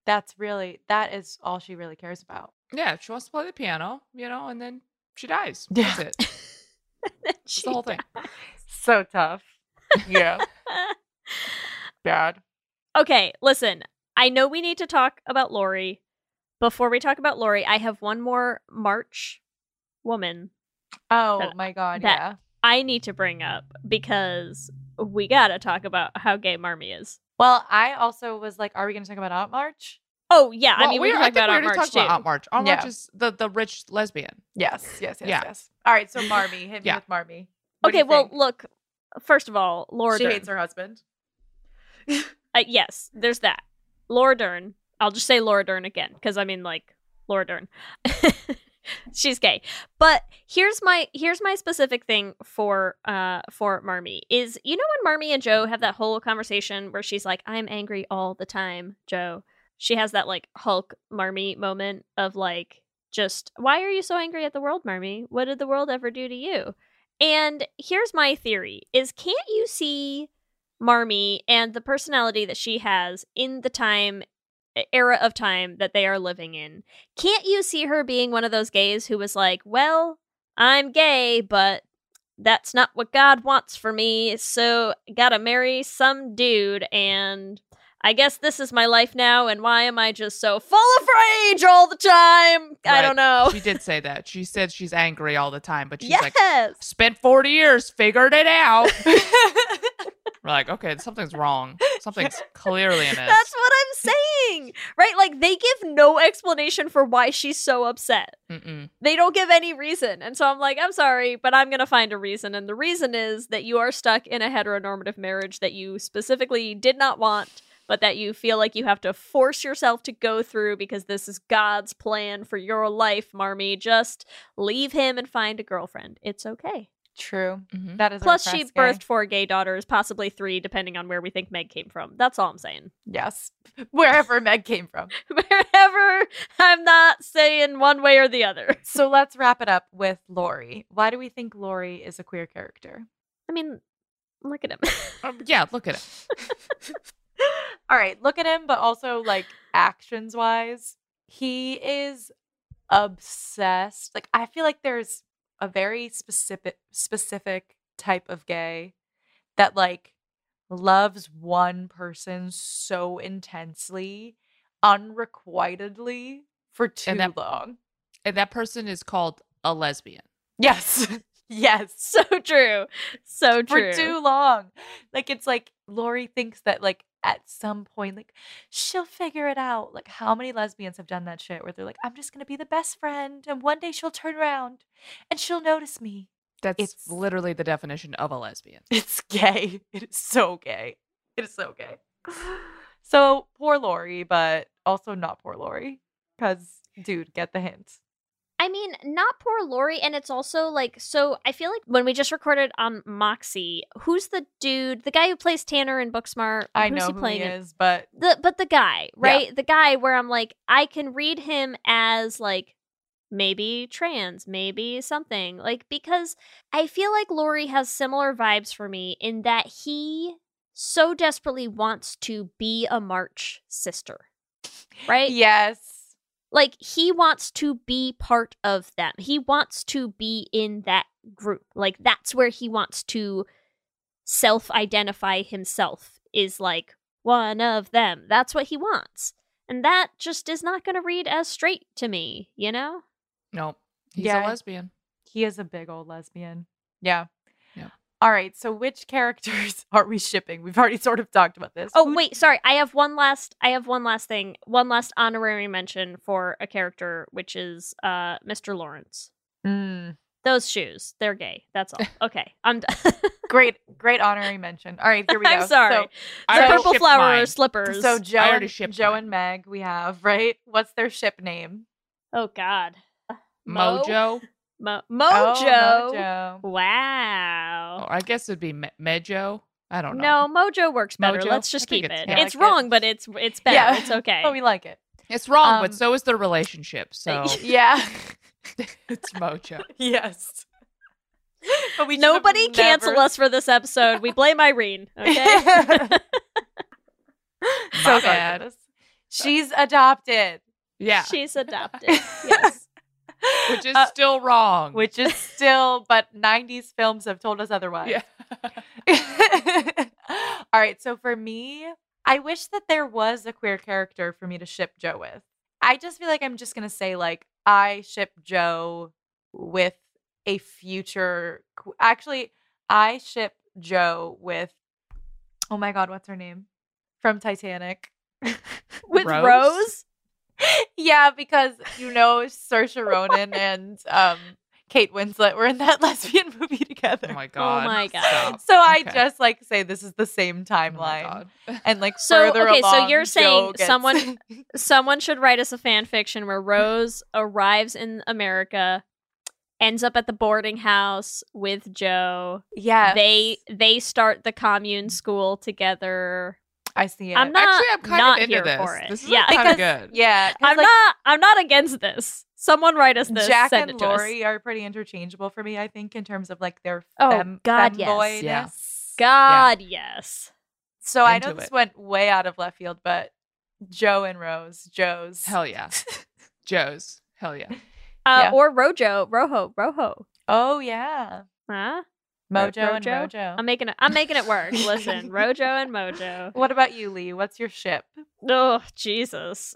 That is all she really cares about. Yeah, she wants to play the piano, and then she dies. That's it. That's the whole thing. So tough. Yeah. Bad. Okay, listen. I know we need to talk about Lori. Before we talk about Lori, I have one more March woman Oh my god, that- yeah. I need to bring up because we gotta talk about how gay Marmee is. Well, I also was like, are we going to talk about Aunt March? Oh yeah, I Well, mean we can I talk think about we Aunt already March talked about too. Aunt March. Aunt Yeah. March is the rich lesbian. Yes. Yeah. All right, so Marmee, hit me Yeah. with Marmee. What do Okay, you well think? look. First of all, Laura She Dern. hates her husband. Yes, there's that. Laura Dern. I'll just say Laura Dern again because I mean, like, Laura Dern. She's gay. But here's my specific thing for Marmee is, you know, when Marmee and Joe have that whole conversation where she's like, "I'm angry all the time, Joe." She has that like Hulk Marmee moment of like, just, why are you so angry at the world, Marmee? What did the world ever do to you? And here's my theory is, can't you see Marmee and the personality that she has in the era of time that they are living in? Can't you see her being one of those gays who was like, well, I'm gay, but that's not what God wants for me, so gotta marry some dude, and I guess this is my life now, and why am I just so full of rage all the time? I Right. don't know. She did say that. She said she's angry all the time, but she's like, Yes! spent 40 years, figured it out. We're like, okay, something's wrong. Something's clearly amiss. That's what I'm saying! Right? Like, they give no explanation for why she's so upset. Mm-mm. They don't give any reason. And so I'm like, I'm sorry, but I'm going to find a reason. And the reason is that you are stuck in a heteronormative marriage that you specifically did not want, but that you feel like you have to force yourself to go through because this is God's plan for your life, Marmee. Just leave him and find a girlfriend. It's okay. True. Mhm. That is a Plus, she repressed gay. birthed 4 gay daughters, possibly 3, depending on where we think Meg came from. That's all I'm saying. Yes. Wherever Meg came from. Wherever, I'm not saying one way or the other. So let's wrap it up with Lori. Why do we think Lori is a queer character? I mean, look at him. Yeah, look at it. All right, look at him, but also like actions wise, he is obsessed. Like, I feel like there's a very specific type of gay that like loves one person so intensely, unrequitedly for too long. And that person is called a lesbian. Yes. Yes. So true. So true. For too long. Like, it's like Lori thinks that like at some point, like, she'll figure it out. Like, how many lesbians have done that shit where they're like, I'm just gonna be the best friend, and one day she'll turn around and she'll notice me. That's It's- literally the definition of a lesbian. It's gay. It is so gay. It is so gay. So poor Lori, but also not poor Lori. Because, dude, get the hint. I mean, not poor Lori, and it's also like, so I feel like when we just recorded on Moxie, who's the dude, the guy who plays Tanner in Booksmart? I who's know he who playing he in? is, but The guy, right? The guy where I'm like, I can read him as like maybe trans, maybe something. Like, because I feel like Lori has similar vibes for me in that he so desperately wants to be a March sister. Right? yes. Like, he wants to be part of them. He wants to be in that group. Like, that's where he wants to self-identify himself, is like one of them. That's what he wants. And that just is not going to read as straight to me, you know? No, he's Yeah. a lesbian. He is a big old lesbian. Yeah. Yeah. All right. So which characters are we shipping? We've already sort of talked about this. Oh, Who- wait, sorry. I have one last thing. One last honorary mention for a character, which is Mr. Lawrence. Mm, Those shoes, they're gay. That's all. Okay, I'm done. great honorary mention. All right, here we go. I'm sorry. So, I The already purple shipped flower mine. slippers. so Joe, I already and, shipped Joe mine. and Meg, we have, right? What's their ship name? Oh God. Mo? Mojo. Mojo. Oh, Mojo. Wow. Or I guess it'd be Mejo. I don't know. No, Mojo works better. Mojo? Let's just I think keep it's- it. yeah, I It's like it. wrong, but it's better. Yeah. It's okay. Oh, we like it. It's wrong, but Um, so is the relationship. So Yeah. it's Mojo. Yes. But we should have Nobody cancel never- us for this episode. We blame Irene. Okay. so My sorry bad. for this. She's adopted. Yeah. She's adopted. Yes. Which is still wrong. Which is still, but 90s films have told us otherwise. Yeah. All right. So for me, I wish that there was a queer character for me to ship Joe with. I just feel like I'm just going to say, like, I ship Joe with a future. Actually, I ship Joe with, oh my God, what's her name? From Titanic. With Rose? Rose? Yeah, because, Saoirse Ronan and Kate Winslet were in that lesbian movie together. Oh my God. my God. Stop. So I Okay. just say this is the same Oh my timeline. God. And like So, further okay, so along, you're saying Joe gets- someone should write us a fan fiction where Rose arrives in America, ends up at the boarding house with Joe. yeah, They start the commune school together. I see it. I'm not Actually, I'm kind not of into here this. for it. This is Yeah. kind because of good. yeah, 'cause, I'm like, not against this. Someone write us this. Jack send and it to us. Lori are pretty interchangeable for me. I think in terms of like their Oh, God, yes. femboyness. Yeah. God, yes. So I know Into this it. went way out of left field, but Joe and Rose, Joe's. Hell yeah. Joe's. Hell yeah. Yeah. Or Rojo. Oh yeah, Huh? Mojo and Rojo? Mojo. I'm making it work. Listen, Rojo and Mojo. What about you, Lee? What's your ship? Oh, Jesus.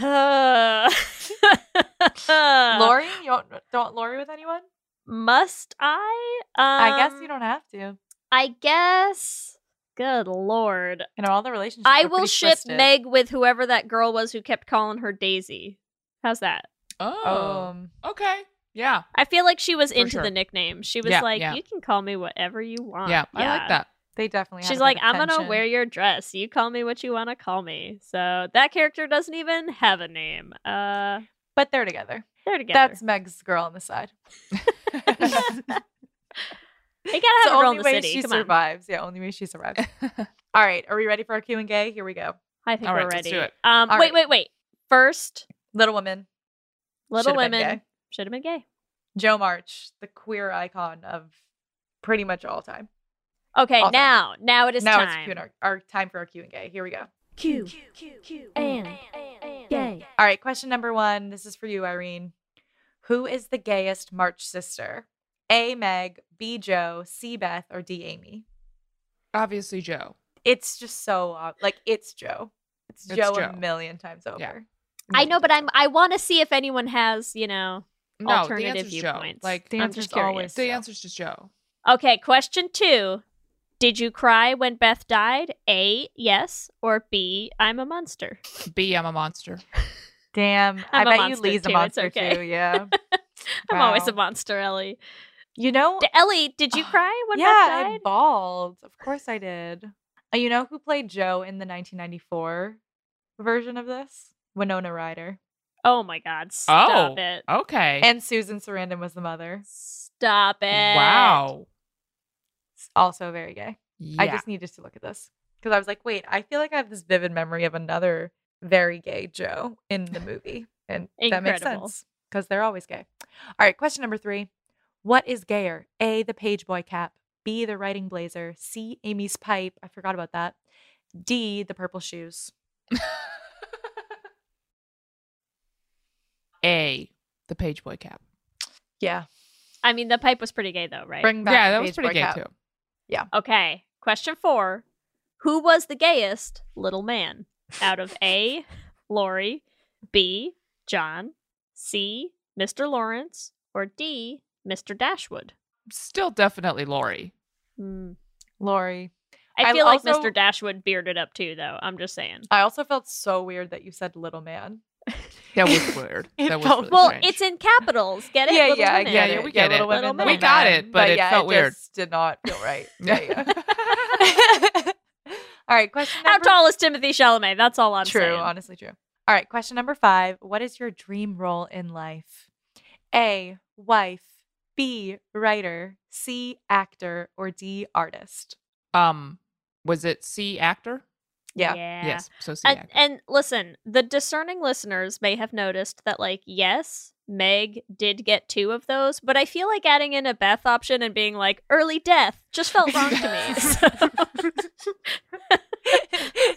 Lori? You don't Lori with anyone? Must I? I guess you don't have to. I guess. Good Lord. All the relationships. I are will pretty ship twisted. Meg with whoever that girl was who kept calling her Daisy. How's that? Oh. Okay. Yeah. I feel like she was For into sure. the nickname. She was Yeah, like, yeah. you can call me whatever you want. Yeah. I like that. They definitely. had She's a bit like, of I'm going to tension. wear your dress. You call me what you want to call me. So that character doesn't even have a name. But they're together. They're together. That's Meg's girl on the side. They gotta It's have the a girl only in the way city. she Come on. survives. Yeah, only way she survives. All right, are we ready for our Q and Gay? Here we go. I think All we're right, ready. let's do it. All right. Wait. First, Little Women. Little Should've been Women gay. should have been gay. Joe March, the queer icon of pretty much all time. Okay, All time. now it is now time. it's Q and our time for our Q and Gay. Here we go. Q and gay. All right, question number 1. This is for you, Irene. Who is the gayest March sister? A. Meg, B. Joe, C. Beth, or D. Amy? Obviously, Joe. It's just so it's Joe. It's It's Joe, Joe. a million times over. Yeah. I know, but I want to see if anyone has, No, alternative the answer's Joe. viewpoints. Like, The I'm answer's just curious. always the Joe. answer's just Joe. Okay, question 2. Did you cry when Beth died? A, yes, or B, I'm a monster. B, I'm a monster. Damn, I'm a I bet you monster Lee's a too, it's monster okay. too. Yeah. I'm always a Wow. monster, Ellie. You know, Ellie, did you cry when yeah, Beth I died? bawled. Of course I did. You know who played Joe in the 1994 version of this? Winona Ryder. Oh my God, stop Oh, it. okay. And Susan Sarandon was the mother. Stop it. Wow. Also very gay. Yeah. I just needed to look at this because I was like, wait, I feel like I have this vivid memory of another very gay Joe in the movie. And that makes Incredible. sense because they're always gay. All right, question number 3. What is gayer? A, the page boy cap. B, the riding blazer. C, Amy's pipe. I forgot about that. D, the purple shoes. A, the page boy cap. Yeah. I mean, the pipe was pretty gay though, right? Bring back Yeah, the that was page pretty boy gay cap. too. Okay, question 4. Who was the gayest little man out of A, Lori, B, John, C, Mr. Lawrence, or D, Mr. Dashwood? Still definitely Lori. Hmm. Lori. I I feel like also- Mr. Dashwood bearded up too, though. I'm just saying. I also felt so weird that you said little man. That was weird. It That was felt- really Well, strange. it's in capitals. Get it? Yeah, Little yeah, I women. get Yeah, it. we get Little it. women, Little little men. We got men. it, but it yeah, felt weird. Just did not feel right. Yeah. All right, question How number tall is Timothy Chalamet? That's all I'm True, saying. honestly true. All right, question number 5. What is your dream role in life? A, wife. B, writer. C, actor. Or D, artist. Was it C, actor? Yeah. Yes. So C, And, actor. and listen, the discerning listeners may have noticed that, like, yes, Meg did get 2 of those, but I feel like adding in a Beth option and being like, early death just felt wrong to me. So-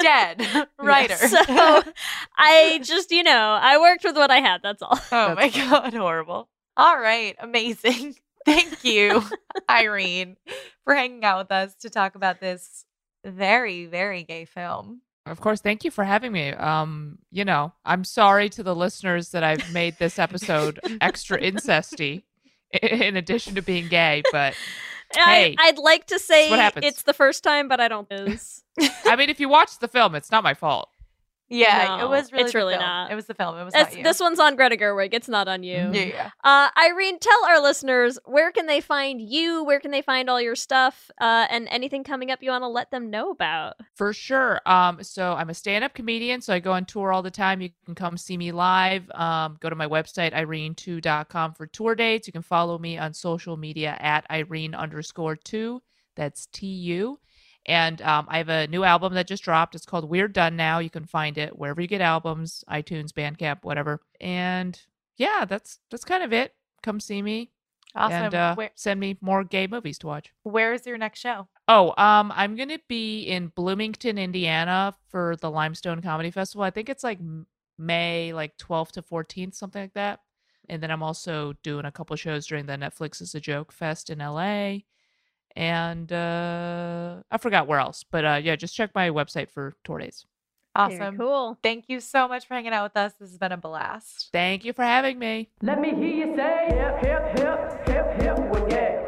dead writer. So I just, I worked with what I had. That's all. Oh my God, horrible. All right, amazing. Thank you, Irene, for hanging out with us to talk about this very, very gay film. Of course, thank you for having me. I'm sorry to the listeners that I've made this episode extra incesty in addition to being gay, but hey, I'd like to say what happens. it's the first time, but I don't think I mean, if you watch the film, it's not my fault. Yeah, No, it was really it's the really film. not. It was the film. It was not you. This one's on Greta Gerwig. It's not on you. Yeah. Irene, tell our listeners, where can they find you? Where can they find all your stuff? And anything coming up you want to let them know about? For sure. So I'm a stand-up comedian, so I go on tour all the time. You can come see me live. Go to my website, irene2.com for tour dates. You can follow me on social media at Irene_2. That's TU. And I have a new album that just dropped. It's called We're Done Now. You can find it wherever you get albums, iTunes, Bandcamp, whatever. And yeah, that's kind of it. Come see me. Awesome. And send me more gay movies to watch. Where is your next show? Oh, I'm going to be in Bloomington, Indiana for the Limestone Comedy Festival. I think it's like May 12th to 14th, something like that. And then I'm also doing a couple shows during the Netflix is a Joke Fest in LA. And I forgot where else. But yeah, just check my website for tour dates. Awesome. Very cool. Thank you so much for hanging out with us. This has been a blast. Thank you for having me. Let me hear you say hip, hip, hip, hip, hip, well, yeah.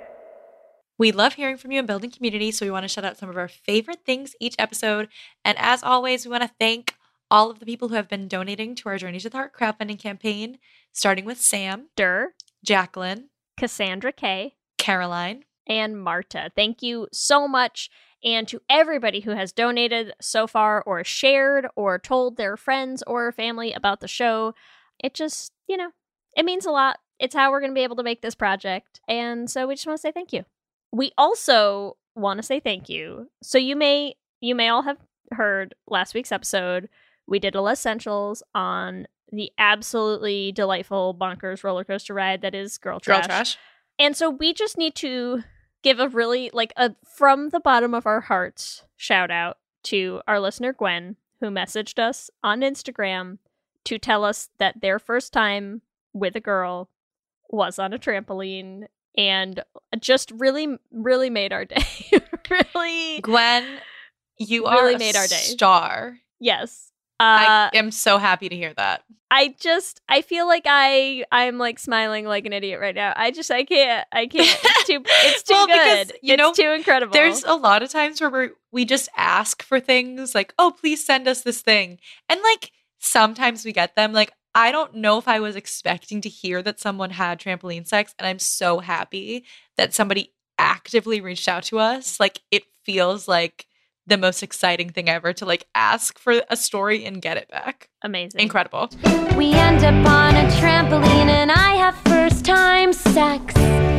We love hearing from you and building community, so we want to shout out some of our favorite things each episode. And as always, we want to thank all of the people who have been donating to our Journey to the Heart crowdfunding campaign, starting with Sam, Durr, Jacqueline, Cassandra K, Caroline, and Marta. Thank you so much. And to everybody who has donated so far or shared or told their friends or family about the show. It just, it means a lot. It's how we're going to be able to make this project. And so we just want to say thank you. We also want to say thank you. So you may all have heard last week's episode. We did a Essentials on the absolutely delightful bonkers roller coaster ride that is Girl Trash. And so we just need to give a really, from the bottom of our hearts shout out to our listener Gwen, who messaged us on Instagram to tell us that their first time with a girl was on a trampoline and just really, really made our day. Really, Gwen, you really are made a our day. Star. Yes. I am so happy to hear that. I feel like I'm like smiling like an idiot right now. I can't. It's too Well, good. because, It's too incredible. There's a lot of times where we just ask for things like, oh, please send us this thing. And sometimes we get them. I don't know if I was expecting to hear that someone had trampoline sex. And I'm so happy that somebody actively reached out to us. It feels like the most exciting thing ever to ask for a story and get it back. Amazing. Incredible. We end up on a trampoline and I have first time sex.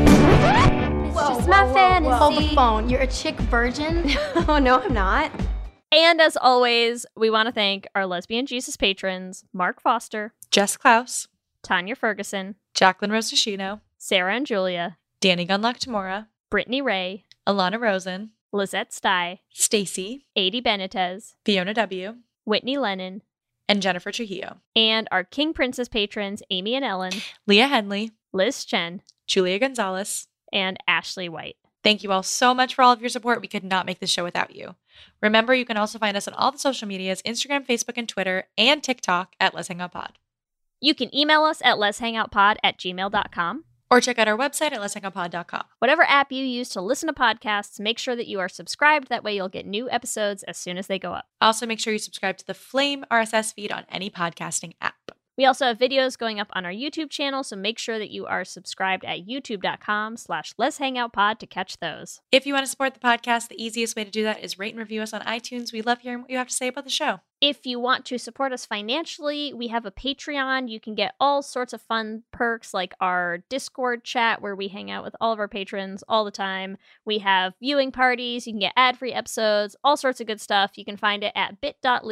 It's just my fantasy. Hold the phone. You're a chick virgin? Oh, no, I'm not. And as always, we want to thank our Lesbian Jesus patrons, Mark Foster, Jess Klaus, Tanya Ferguson, Jacqueline Rosashino, Sarah and Julia, Danny Gunlock Tamora, Brittany Ray, Alana Rosen, Lizette Stye, Stacy, Adi Benitez, Fiona W., Whitney Lennon, and Jennifer Trujillo. and our King Princess patrons, Amy and Ellen, Leah Henley, Liz Chen, Julia Gonzalez. and Ashley White. Thank you all so much for all of your support. We could not make this show without you. Remember, you can also find us on all the social medias, Instagram, Facebook, and Twitter, and TikTok at Let's Hang Out Pod. You can email us at letshangoutpod@gmail.com. Or check out our website at letshangoutpod.com. Whatever app you use to listen to podcasts, make sure that you are subscribed. That way you'll get new episodes as soon as they go up. Also, make sure you subscribe to the Flame RSS feed on any podcasting app. We also have videos going up on our YouTube channel, so make sure that you are subscribed at youtube.com/letshangoutpod to catch those. If you want to support the podcast, the easiest way to do that is rate and review us on iTunes. We love hearing what you have to say about the show. If you want to support us financially, we have a Patreon. You can get all sorts of fun perks like our Discord chat where we hang out with all of our patrons all the time. We have viewing parties. You can get ad-free episodes, all sorts of good stuff. You can find it at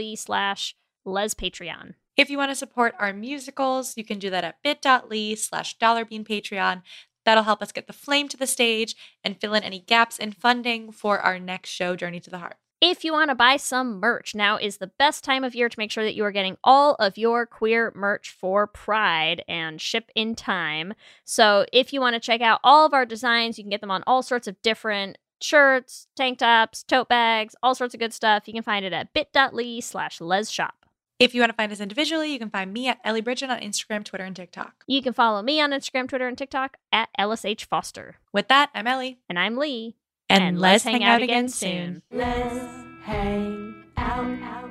bit.ly/lespatreon. If you want to support our musicals, you can do that at bit.ly/$beanpatreon. That'll help us get the Flame to the stage and fill in any gaps in funding for our next show, Journey to the Heart. If you want to buy some merch, now is the best time of year to make sure that you are getting all of your queer merch for Pride and ship in time. So if you want to check out all of our designs, you can get them on all sorts of different shirts, tank tops, tote bags, all sorts of good stuff. You can find it at bit.ly/lesshop. If you want to find us individually, you can find me at Ellie Bridget on Instagram, Twitter, and TikTok. You can follow me on Instagram, Twitter, and TikTok at LSH Foster. With that, I'm Ellie. And I'm Lee. And let's hang out again soon. Let's hang out.